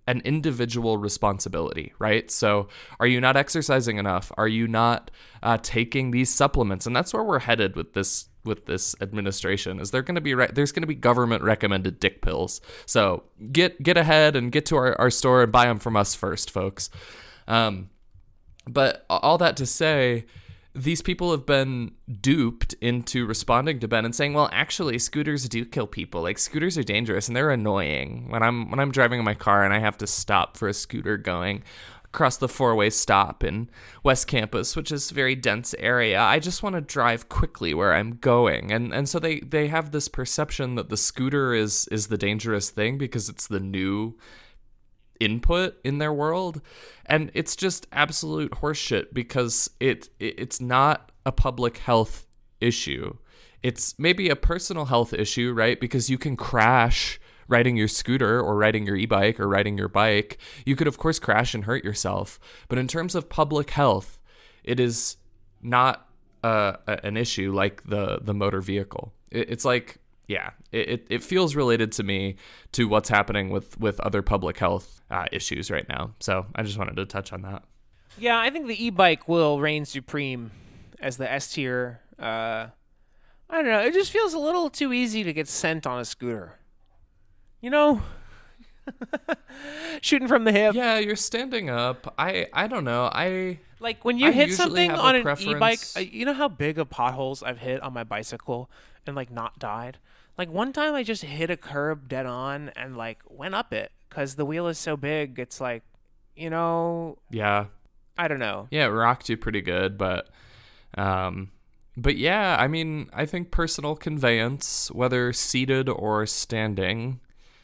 an individual responsibility, right? So are you not exercising enough? Are you not uh, taking these supplements? And that's where we're headed with this with this administration. Is there going to be re- there's going to be government recommended dick pills. So get get ahead and get to our, our store and buy them from us first, folks. Um, but all that to say, these people have been duped into responding to Ben and saying, well, actually, scooters do kill people. Like, scooters are dangerous and they're annoying. When I'm when I'm driving in my car and I have to stop for a scooter going across the four-way stop in West Campus, which is a very dense area, I just want to drive quickly where I'm going. And and so they, they have this perception that the scooter is is the dangerous thing because it's the new input in their world, and it's just absolute horseshit because it, it it's not a public health issue. It's maybe a personal health issue, right? Because you can crash riding your scooter or riding your e-bike or riding your bike. You could of course crash and hurt yourself, but in terms of public health, it is not uh, an issue like the the motor vehicle. It, it's like Yeah, it, it feels related to me to what's happening with, with other public health uh, issues right now. So I just wanted to touch on that. Yeah, I think the e-bike will reign supreme as the S tier. Uh, I don't know. It just feels a little too easy to get sent on a scooter. You know? Shooting from the hip. Yeah, you're standing up. I, I don't know. I Like when you I hit usually something have on a an preference- e-bike, uh, you know how big of potholes I've hit on my bicycle and like not died? Like one time I just hit a curb dead on and like went up it because the wheel is so big. It's like, you know, Yeah. I don't know. Yeah, it rocked you pretty good, but um but yeah, I mean, I think personal conveyance, whether seated or standing,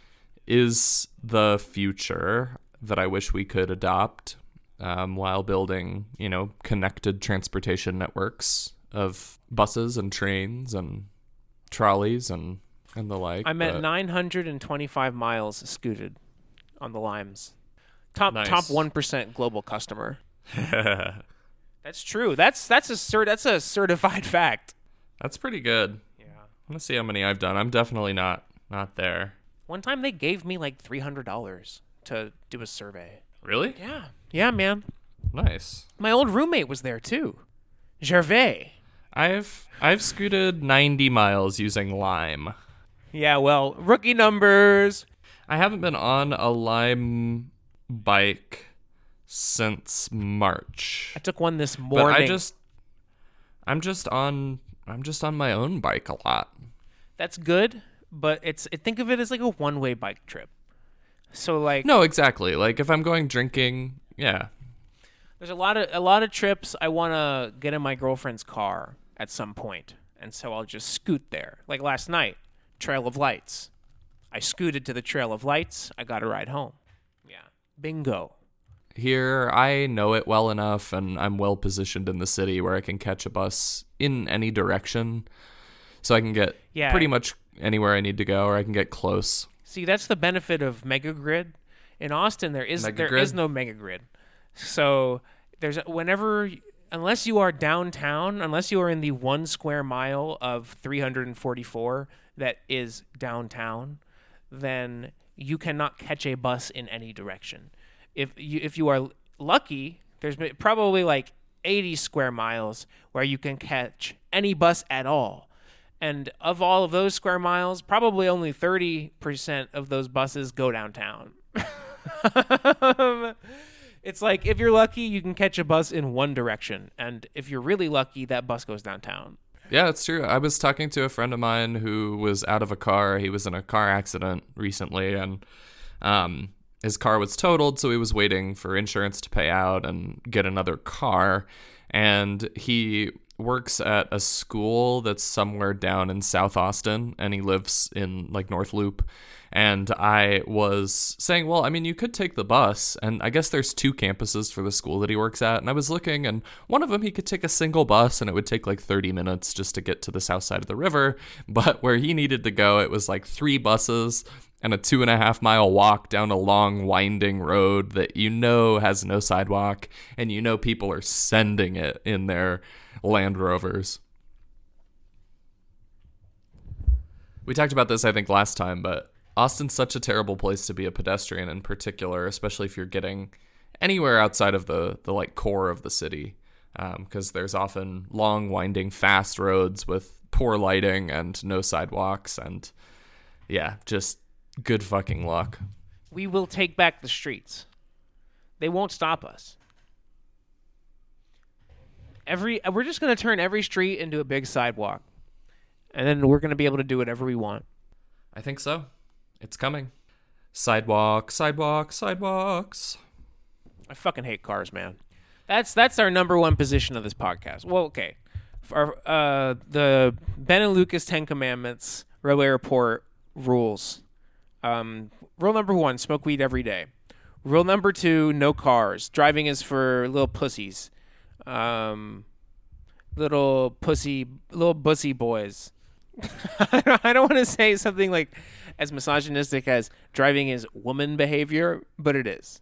is the future that I wish we could adopt um, while building, you know, connected transportation networks of buses and trains and trolleys and, and the like. I'm at but- nine hundred twenty-five miles scooted on the Limes. Top Nice. top one percent global customer. That's true. That's that's a cert, that's a certified fact. That's pretty good. Yeah. I want to see how many I've done. I'm definitely not not there. One time they gave me like three hundred dollars to do a survey. Really? Yeah. Yeah, man. Nice. My old roommate was there too. Gervais. I've I've scooted ninety miles using Lime. Yeah, well, rookie numbers. I haven't been on a Lime bike since March. I took one this But morning. I just I'm just on I'm just on my own bike a lot. That's good, but it's think of it as like a one-way bike trip. So like No, exactly. Like if I'm going drinking, yeah. there's a lot of a lot of trips I want to get in my girlfriend's car at some point, and so I'll just scoot there. Like last night, Trail of Lights. I scooted to the Trail of Lights. I got a ride home. Yeah, bingo. Here, I know it well enough, and I'm well positioned in the city where I can catch a bus in any direction, so I can get Yeah. pretty much anywhere I need to go, or I can get close. See, that's the benefit of Megagrid. In Austin, there is there Megagrid? is no Megagrid. So there's whenever unless you are downtown, unless you are in the one square mile of three hundred forty-four that is downtown, then you cannot catch a bus in any direction. If you if you are lucky, there's probably like eighty square miles where you can catch any bus at all. And of all of those square miles, probably only thirty percent of those buses go downtown. It's like if you're lucky, you can catch a bus in one direction. And if you're really lucky, that bus goes downtown. Yeah, it's true. I was talking to a friend of mine who was out of a car. He was in a car accident recently, and um, his car was totaled, so he was waiting for insurance to pay out and get another car. And he works at a school that's somewhere down in South Austin, and he lives in like North Loop. And I was saying, well, I mean, you could take the bus, and I guess there's two campuses for the school that he works at. And I was looking, and one of them he could take a single bus, and it would take like thirty minutes just to get to the south side of the river. But where he needed to go, it was like three buses and a two and a half mile walk down a long winding road that you know has no sidewalk, and you know people are sending it in their Land Rovers. We talked about this, I think, last time, but Austin's such a terrible place to be a pedestrian in particular, especially if you're getting anywhere outside of the, the like core of the city, because um, there's often long, winding, fast roads with poor lighting and no sidewalks, and yeah, just good fucking luck. We will take back the streets. They won't stop us. Every we're just going to turn every street into a big sidewalk, and then we're going to be able to do whatever we want. I think so. It's coming. Sidewalk, sidewalk, sidewalks. I fucking hate cars, man. That's that's our number one position of this podcast. Well, okay. For uh, the Ben and Lucas Ten Commandments Roadway Report rules. Um, rule number one: smoke weed every day. Rule number two: no cars. Driving is for little pussies, um, little pussy, little bussy boys. I don't, I don't want to say something like as misogynistic as driving is woman behavior, but it is.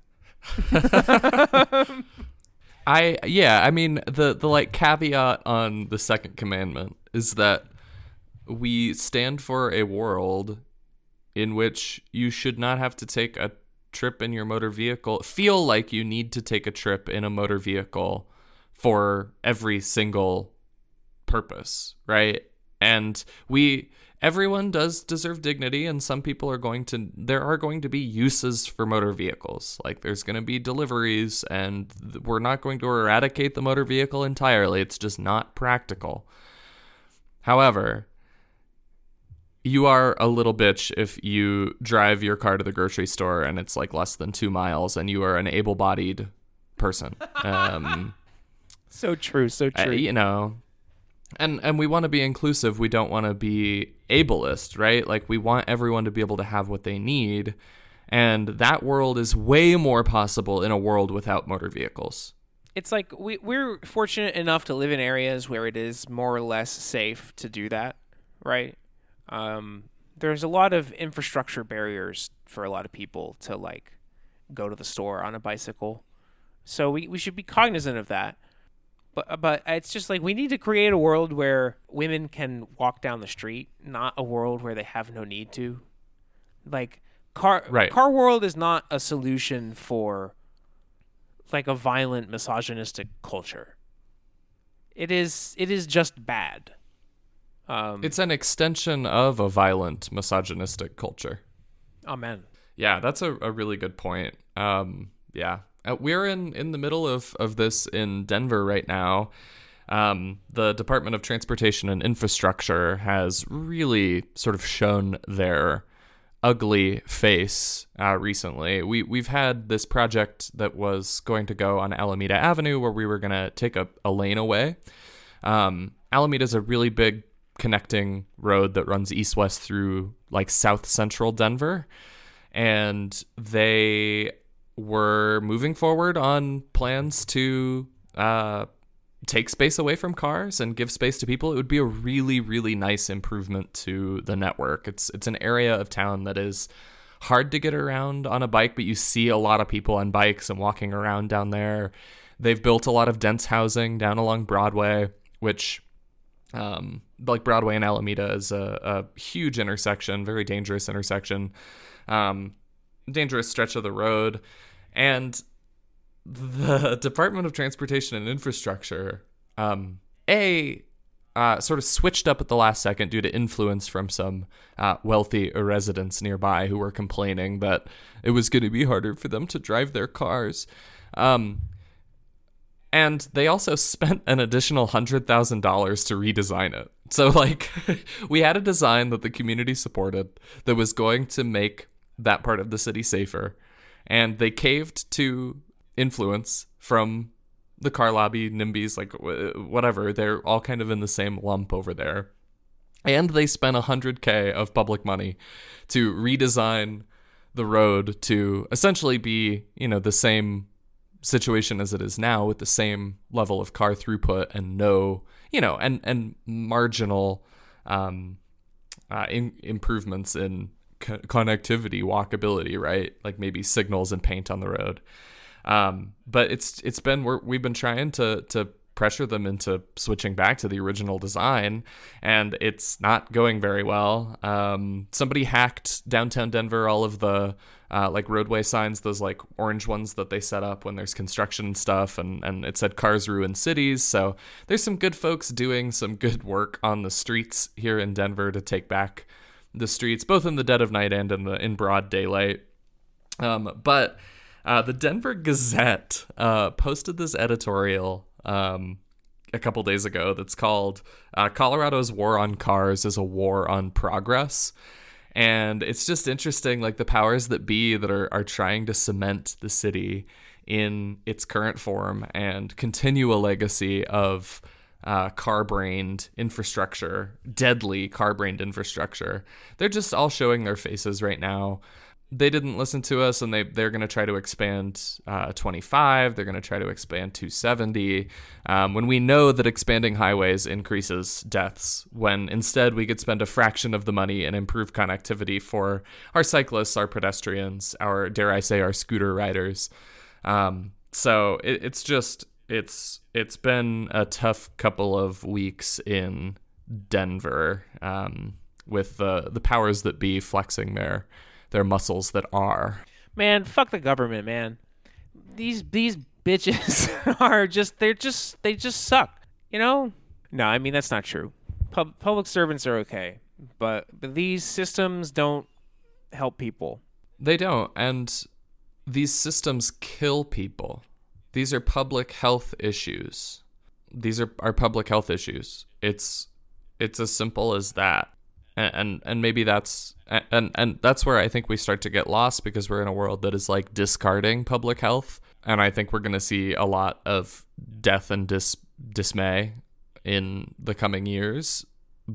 I yeah, I mean the the like caveat on the second commandment is that we stand for a world in which you should not have to take a trip in your motor vehicle, feel like you need to take a trip in a motor vehicle for every single purpose, right? And we everyone does deserve dignity, and some people are going to there are going to be uses for motor vehicles. Like there's going to be deliveries, and th- we're not going to eradicate the motor vehicle entirely. It's just not practical. However, you are a little bitch if you drive your car to the grocery store and it's like less than two miles and you are an able-bodied person. Um, so true, so true. Uh, you know, and and we want to be inclusive. We don't want to be ableist, right? Like we want everyone to be able to have what they need. And that world is way more possible in a world without motor vehicles. It's like we, we're fortunate enough to live in areas where it is more or less safe to do that, right? Um, there's a lot of infrastructure barriers for a lot of people to like go to the store on a bicycle. So we, we should be cognizant of that. But but it's just like we need to create a world where women can walk down the street, not a world where they have no need to. Like car right. car world is not a solution for like a violent misogynistic culture. It is it is just bad. Um, it's an extension of a violent misogynistic culture. Amen. Yeah, that's a, a really good point. Um, yeah, uh, we're in, in the middle of, of this in Denver right now. Um, the Department of Transportation and Infrastructure has really sort of shown their ugly face uh, recently. We, we've had this project that was going to go on Alameda Avenue where we were going to take a, a lane away. Um, Alameda is a really big connecting road that runs east-west through like south central Denver, and they were moving forward on plans to uh, take space away from cars and give space to people. It would be a really, really nice improvement to the network. It's it's an area of town that is hard to get around on a bike, but you see a lot of people on bikes and walking around down there. They've built a lot of dense housing down along Broadway, which Um, like Broadway and Alameda is a, a huge intersection, very dangerous intersection, um, dangerous stretch of the road. And the Department of Transportation and Infrastructure, um, A, uh, sort of switched up at the last second due to influence from some uh, wealthy residents nearby who were complaining that it was going to be harder for them to drive their cars. Um, And they also spent an additional one hundred thousand dollars to redesign it. So, like, we had a design that the community supported that was going to make that part of the city safer. And they caved to influence from the car lobby, NIMBYs, like, whatever. They're all kind of in the same lump over there. And they spent one hundred K of public money to redesign the road to essentially be, you know, the same situation as it is now, with the same level of car throughput and no, you know, and and marginal um, uh, in, improvements in co- connectivity, walkability, right? Like maybe signals and paint on the road. Um, but it's it's been we're, we've been trying to to pressure them into switching back to the original design, and it's not going very well. Um, somebody hacked downtown Denver, all of the uh, like roadway signs, those like orange ones that they set up when there's construction and stuff, and, and it said cars ruin cities. So there's some good folks doing some good work on the streets here in Denver to take back the streets, both in the dead of night and in the in broad daylight. Um, but uh, the Denver Gazette uh, posted this editorial Um, a couple days ago that's called uh, Colorado's War on Cars is a War on Progress. And it's just interesting, like the powers that be that are, are trying to cement the city in its current form and continue a legacy of uh, car-brained infrastructure, deadly car-brained infrastructure. They're just all showing their faces right now. They didn't listen to us, and they, they're going to try to expand uh, twenty-five. They're going to try to expand two seventy. Um, when we know that expanding highways increases deaths, when instead we could spend a fraction of the money and improve connectivity for our cyclists, our pedestrians, our, dare I say, our scooter riders. Um, so it, it's just, it's it's been a tough couple of weeks in Denver um, with the, the powers that be flexing their their muscles that are. Man, fuck the government, man. These these bitches are just they're just they just suck. You know? No, I mean that's not true. Pub- public servants are okay, but but these systems don't help people. They don't, and these systems kill people. These are public health issues. These are, are public health issues. It's it's as simple as that. And, and and maybe that's and and that's where I think we start to get lost, because we're in a world that is like discarding public health, and I think we're going to see a lot of death and dis dismay in the coming years.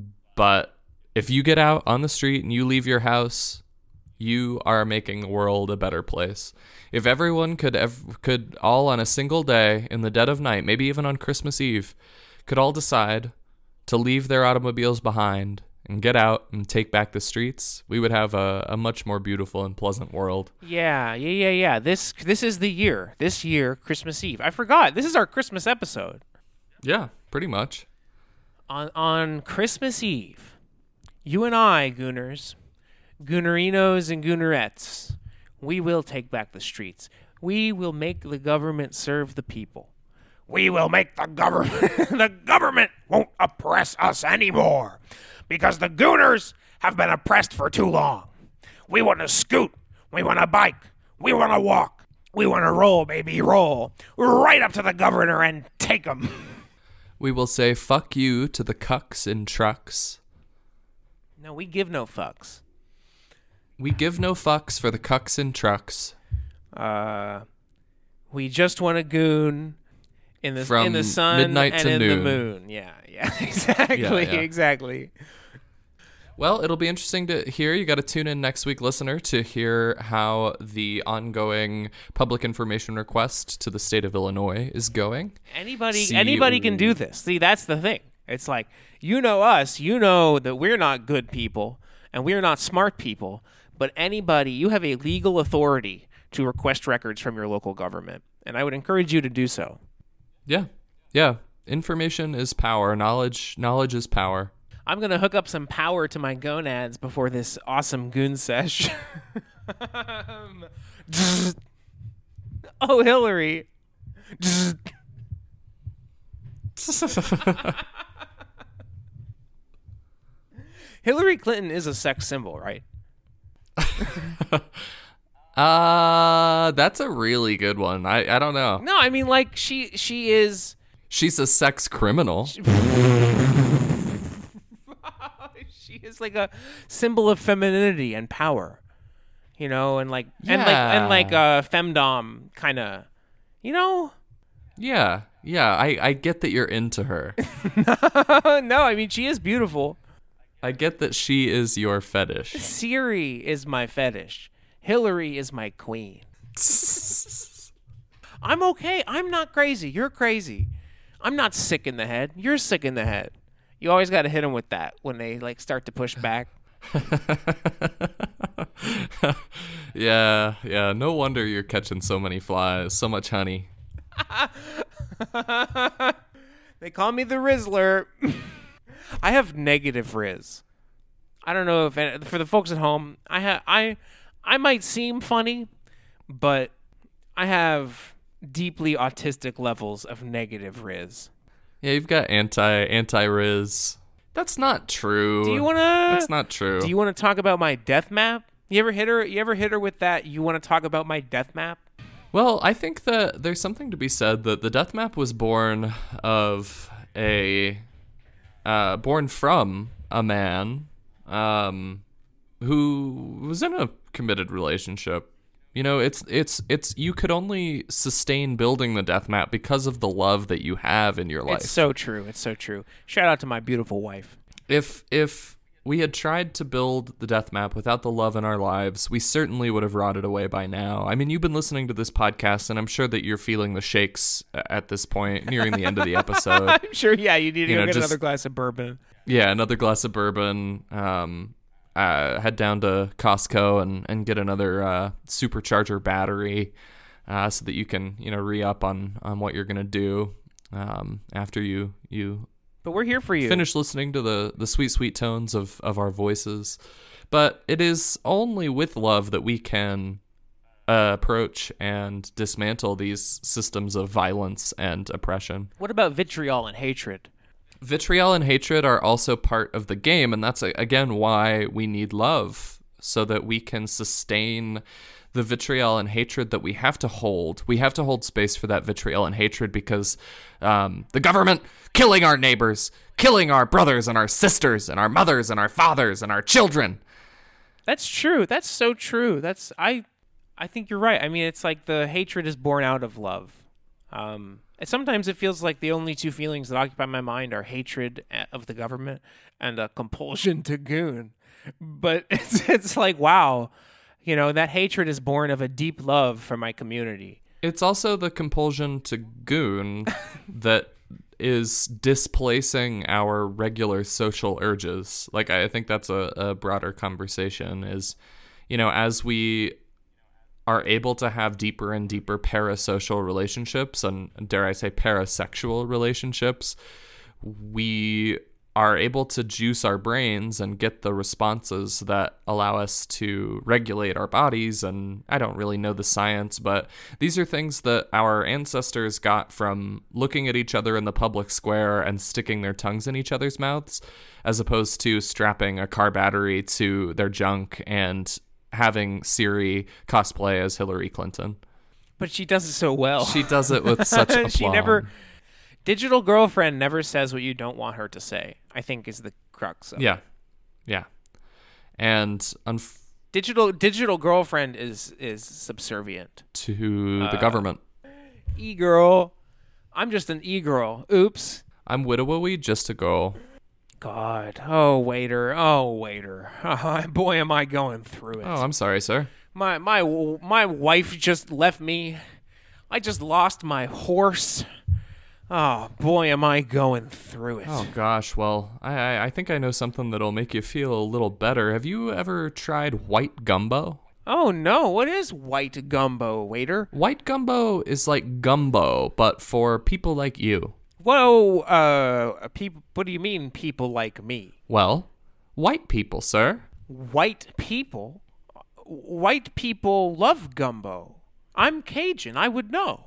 But if you get out on the street and you leave your house, you are making the world a better place. If everyone could ev- could all on a single day in the dead of night, maybe even on Christmas Eve, could all decide to leave their automobiles behind and get out and take back the streets, we would have a, a much more beautiful and pleasant world. Yeah, yeah, yeah, yeah. This this is the year. This year, Christmas Eve. I forgot. This is our Christmas episode. Yeah, pretty much. On on Christmas Eve, you and I, Gooners, Goonerinos and Goonerettes, we will take back the streets. We will make the government serve the people. We will make the government, the government won't oppress us anymore, because the Gooners have been oppressed for too long. We want to scoot. We want to bike. We want to walk. We want to roll, baby, roll. Right up to the governor and take him. We will say fuck you to the cucks in trucks. No, we give no fucks. We give no fucks for the cucks in trucks. Uh, we just want to goon in the From in the sun midnight and to in noon. the moon. Yeah, yeah, exactly, Yeah, yeah. exactly. Well, it'll be interesting to hear. You got to tune in next week, listener, to hear how the ongoing public information request to the state of Illinois is going. Anybody, See- anybody can do this. See, that's the thing. It's like, you know us, you know that we're not good people and we're not smart people, but anybody, you have a legal authority to request records from your local government, and I would encourage you to do so. Yeah, yeah. Information is power. Knowledge, knowledge is power. I'm going to hook up some power to my gonads before this awesome goon sesh. Oh, Hillary. Hillary Clinton is a sex symbol, right? Uh, that's a really good one. I, I don't know. No, I mean, like, she she is... She's a sex criminal. She is like a symbol of femininity and power, you know, and like and like and like uh femdom kind of, you know. Yeah, yeah. I, I get that you're into her. No, I mean, she is beautiful. I get that she is your fetish. Siri is my fetish. Hillary is my queen. I'm okay. I'm not crazy. You're crazy. I'm not sick in the head. You're sick in the head. You always got to hit them with that when they like start to push back. Yeah, yeah. No wonder you're catching so many flies, so much honey. They call me the Rizzler. I have negative Riz. I don't know if for the folks at home, I ha- I I might seem funny, but I have deeply autistic levels of negative Riz. Yeah, you've got anti anti Riz. That's not true. Do you wanna? That's not true. Do you want to talk about my death map? You ever hit her? You ever hit her with that? You want to talk about my death map? Well, I think that there's something to be said that the death map was born of a, uh, born from a man, um, who was in a committed relationship. You know, it's it's it's you could only sustain building the death map because of the love that you have in your life. It's so true. It's so true. Shout out to my beautiful wife. If if we had tried to build the death map without the love in our lives, we certainly would have rotted away by now. I mean, you've been listening to this podcast, and I'm sure that you're feeling the shakes at this point, nearing the end of the episode. I'm sure, yeah, you need to You go know, get just- another glass of bourbon. Yeah, another glass of bourbon. Um, uh, head down to Costco and, and get another uh, supercharger battery uh, so that you can, you know, re-up on, on what you're going to do um, after you you But we're here for you. finish listening to the, the sweet, sweet tones of, of our voices. But it is only with love that we can uh, approach and dismantle these systems of violence and oppression. What about vitriol and hatred? Vitriol and hatred are also part of the game, and that's, again, why we need love, so that we can sustain the vitriol and hatred that we have to hold. We have to hold space for that vitriol and hatred because um, the government killing our neighbors, killing our brothers and our sisters and our mothers and our fathers and our children. That's true. That's so true. That's I I think you're right. I mean, it's like the hatred is born out of love. Um, and sometimes it feels like the only two feelings that occupy my mind are hatred of the government and a compulsion to goon. But it's it's like, wow, you know, that hatred is born of a deep love for my community. It's also the compulsion to goon that is displacing our regular social urges. Like, I think that's a, a broader conversation is, you know, as we are able to have deeper and deeper parasocial relationships and, dare I say, parasexual relationships, we are able to juice our brains and get the responses that allow us to regulate our bodies. And I don't really know the science, but these are things that our ancestors got from looking at each other in the public square and sticking their tongues in each other's mouths, as opposed to strapping a car battery to their junk and having Siri cosplay as Hillary Clinton. But she does it so well. She does it with such aplomb. She never... Digital girlfriend never says what you don't want her to say, I think is the crux of Yeah. it. Yeah. And unf- Digital digital girlfriend is is subservient. to the Uh, government. E-girl. I'm just an e-girl. Oops. I'm widowy just a girl. God. Oh, waiter. Oh, waiter. Boy, am I going through it. Oh, I'm sorry, sir. My my my wife just left me. I just lost my horse. Oh, boy, am I going through it. Oh gosh, well, I I- I think I know something that'll make you feel a little better. Have you ever tried white gumbo? Oh, no. What is white gumbo, waiter? White gumbo is like gumbo, but for people like you. Whoa, uh, people, what do you mean people like me? Well, white people, sir. White people? White people love gumbo. I'm Cajun. I would know.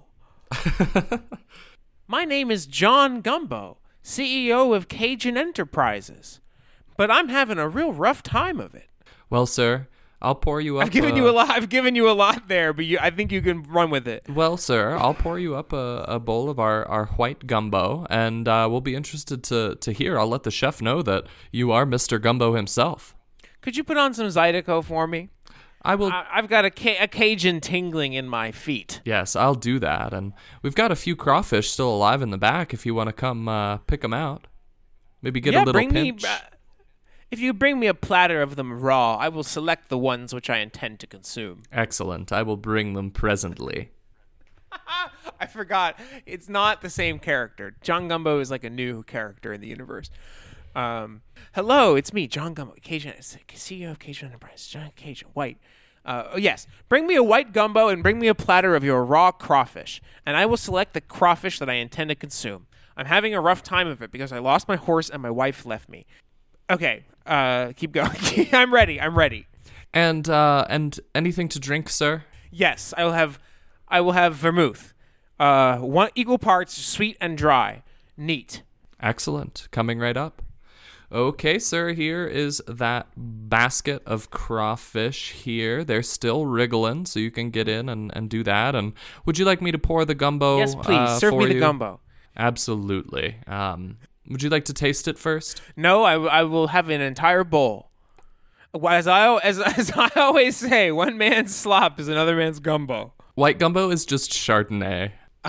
My name is John Gumbo, C E O of Cajun Enterprises. But I'm having a real rough time of it. Well, sir, I'll pour you up. I've given a- you a lot. I've given you a lot there, but you, I think you can run with it. Well, sir, I'll pour you up a, a bowl of our, our white gumbo, and uh, we'll be interested to, to hear. I'll let the chef know that you are Mister Gumbo himself. Could you put on some Zydeco for me? I will. I, I've got a, ca- a Cajun tingling in my feet. Yes, I'll do that. And we've got a few crawfish still alive in the back if you want to come uh, pick them out. Maybe get yeah, a little bring pinch. me. Uh, if you bring me a platter of them raw, I will select the ones which I intend to consume. Excellent. I will bring them presently. I forgot. It's not the same character. John Gumbo is like a new character in the universe. Um, hello, it's me, John Gumbo, Cajun, C E O of Cajun Enterprise, John Cajun, white. Uh, oh, yes, bring me a white gumbo and bring me a platter of your raw crawfish, and I will select the crawfish that I intend to consume. I'm having a rough time of it because I lost my horse and my wife left me. Okay, uh, keep going. I'm ready. I'm ready. And uh, and anything to drink, sir? Yes, I will have, I will have vermouth. Uh, one equal parts sweet and dry. Neat. Excellent. Coming right up. Okay, sir, here is that basket of crawfish here. They're still wriggling, so you can get in and, and do that. And would you like me to pour the gumbo? Yes, please. Uh, Serve for me the you? gumbo. Absolutely. Um, would you like to taste it first? No, I, I will have an entire bowl. As I, as, as I always say, one man's slop is another man's gumbo. White gumbo is just Chardonnay.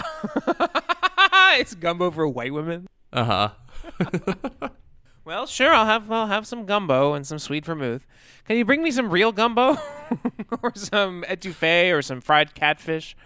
It's gumbo for white women? Uh-huh. Well, sure, I'll have I'll have some gumbo and some sweet vermouth. Can you bring me some real gumbo? Or some etouffee or some fried catfish?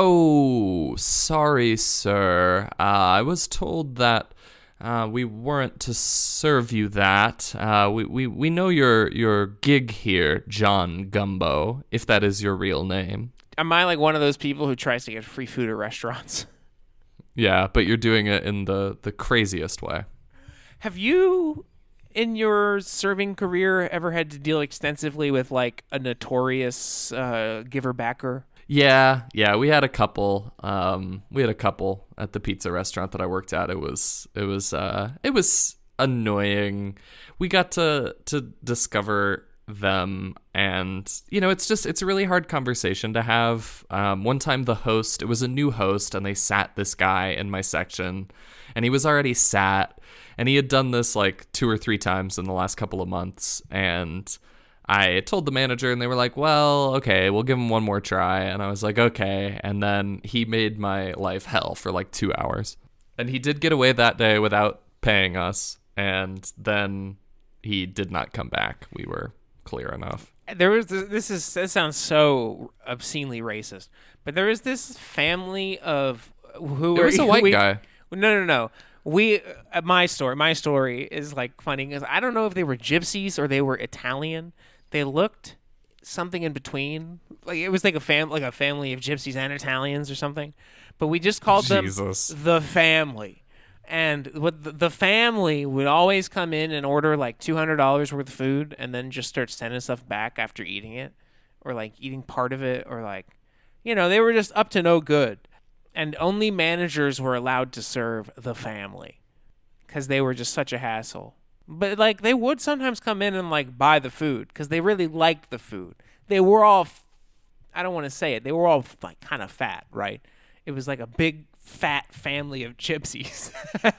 Oh, sorry, sir. Uh, I was told that uh, we weren't to serve you that. Uh, we, we, we know your your gig here, John Gumbo, if that is your real name. Am I like one of those people who tries to get free food at restaurants? Yeah, but you're doing it in the, the craziest way. Have you, in your serving career, ever had to deal extensively with like a notorious uh, giver-backer? Yeah, yeah, we had a couple. Um, we had a couple at the pizza restaurant that I worked at. It was, it was, uh, it was annoying. We got to to discover them, and you know, it's just, it's a really hard conversation to have. Um, one time, the host, it was a new host, and they sat this guy in my section, and he was already sat. And he had done this like two or three times in the last couple of months. And I told the manager and they were like, well, okay, we'll give him one more try. And I was like, okay. And then he made my life hell for like two hours. And he did get away that day without paying us. And then he did not come back. We were clear enough. There was this, this is this sounds so obscenely racist, but there was this family of who It was were, a white we, guy. No, no, no. We uh, my story. My story is like funny because I don't know if they were gypsies or they were Italian. They looked something in between. Like it was like a fam, like a family of gypsies and Italians or something. But we just called Jesus. them the family. And what the, the family would always come in and order like two hundred dollars worth of food, and then just start sending stuff back after eating it, or like eating part of it, or like, you know, they were just up to no good. And only managers were allowed to serve the family because they were just such a hassle. But, like, they would sometimes come in and, like, buy the food because they really liked the food. They were all, f- I don't want to say it, they were all, like, kind of fat, right? It was like a big, fat family of gypsies.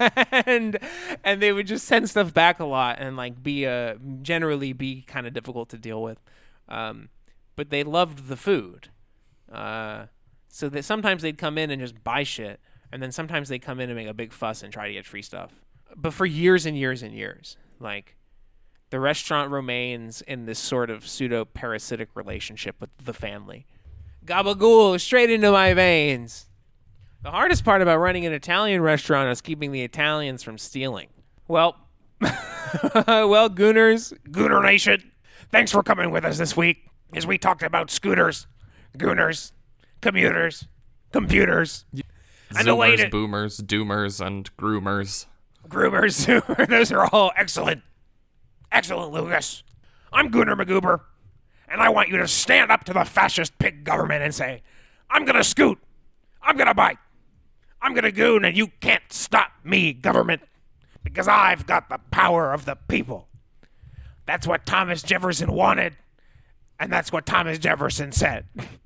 and and they would just send stuff back a lot and, like, be, uh, generally be kind of difficult to deal with. Um, but they loved the food. Uh... So that sometimes they'd come in and just buy shit, and then sometimes they'd come in and make a big fuss and try to get free stuff. But for years and years and years, like, the restaurant remains in this sort of pseudo-parasitic relationship with the family. Gabagool, straight into my veins. The hardest part about running an Italian restaurant is keeping the Italians from stealing. Well, well, Gooners, Gooner Nation, thanks for coming with us this week as we talked about scooters, Gooners, commuters, computers, and the way Zoomers, to... boomers, doomers, and groomers. Groomers, those are all excellent. Excellent, Lucas. I'm Gooner McGoober, and I want you to stand up to the fascist pig government and say, I'm gonna scoot, I'm gonna bite, I'm gonna goon, and you can't stop me, government, because I've got the power of the people. That's what Thomas Jefferson wanted, and that's what Thomas Jefferson said.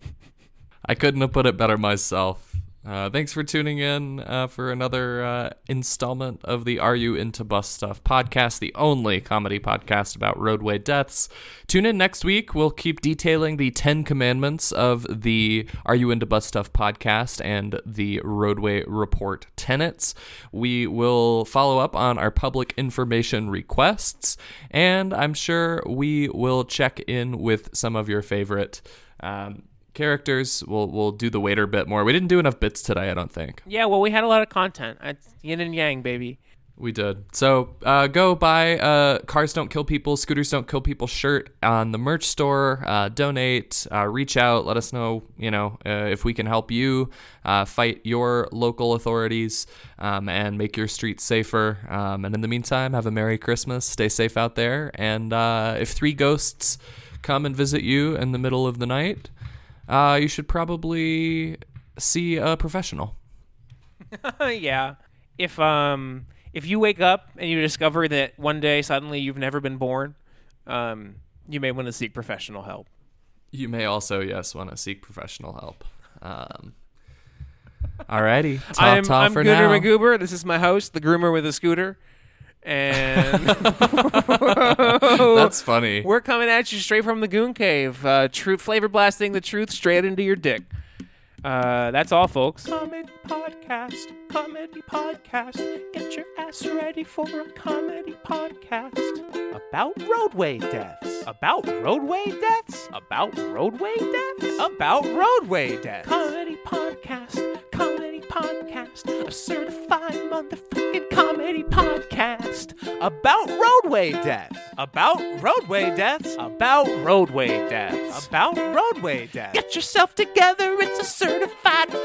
I couldn't have put it better myself. Uh, thanks for tuning in uh, for another uh, installment of the Are You Into Bus Stuff podcast, the only comedy podcast about roadway deaths. Tune in next week. We'll keep detailing the Ten Commandments of the Are You Into Bus Stuff podcast and the Roadway Report tenets. We will follow up on our public information requests, and I'm sure we will check in with some of your favorite um, characters. We'll we'll do the waiter bit more. We didn't do enough bits today, I don't think. Yeah, well, we had a lot of content. It's yin and yang, baby. We did. So uh, go buy uh, Cars Don't Kill People, Scooters Don't Kill People shirt on the merch store. Uh, donate, uh, reach out, let us know, you know, uh, if we can help you uh, fight your local authorities um, and make your streets safer. Um, and in the meantime, have a Merry Christmas. Stay safe out there. And uh, if three ghosts come and visit you in the middle of the night, uh, you should probably see a professional. Yeah. If um if you wake up and you discover that one day suddenly you've never been born, um, you may want to seek professional help. You may also, yes, want to seek professional help. Um, alrighty. Ta I'm, ta I'm for Gooter now. McGoober. This is my host, the groomer with a scooter. And That's funny. we're coming at you straight from the Goon Cave. Uh, true flavor blasting the truth straight into your dick. Uh, that's all, folks. Comedy podcast, comedy podcast. Get your ass ready for a comedy podcast about roadway deaths. About roadway deaths? About roadway deaths? About roadway deaths. Comedy podcast, comedy podcast. A certified motherfucking comedy podcast about roadway deaths. About roadway deaths. About roadway deaths. About roadway deaths. Get yourself together. It's a certified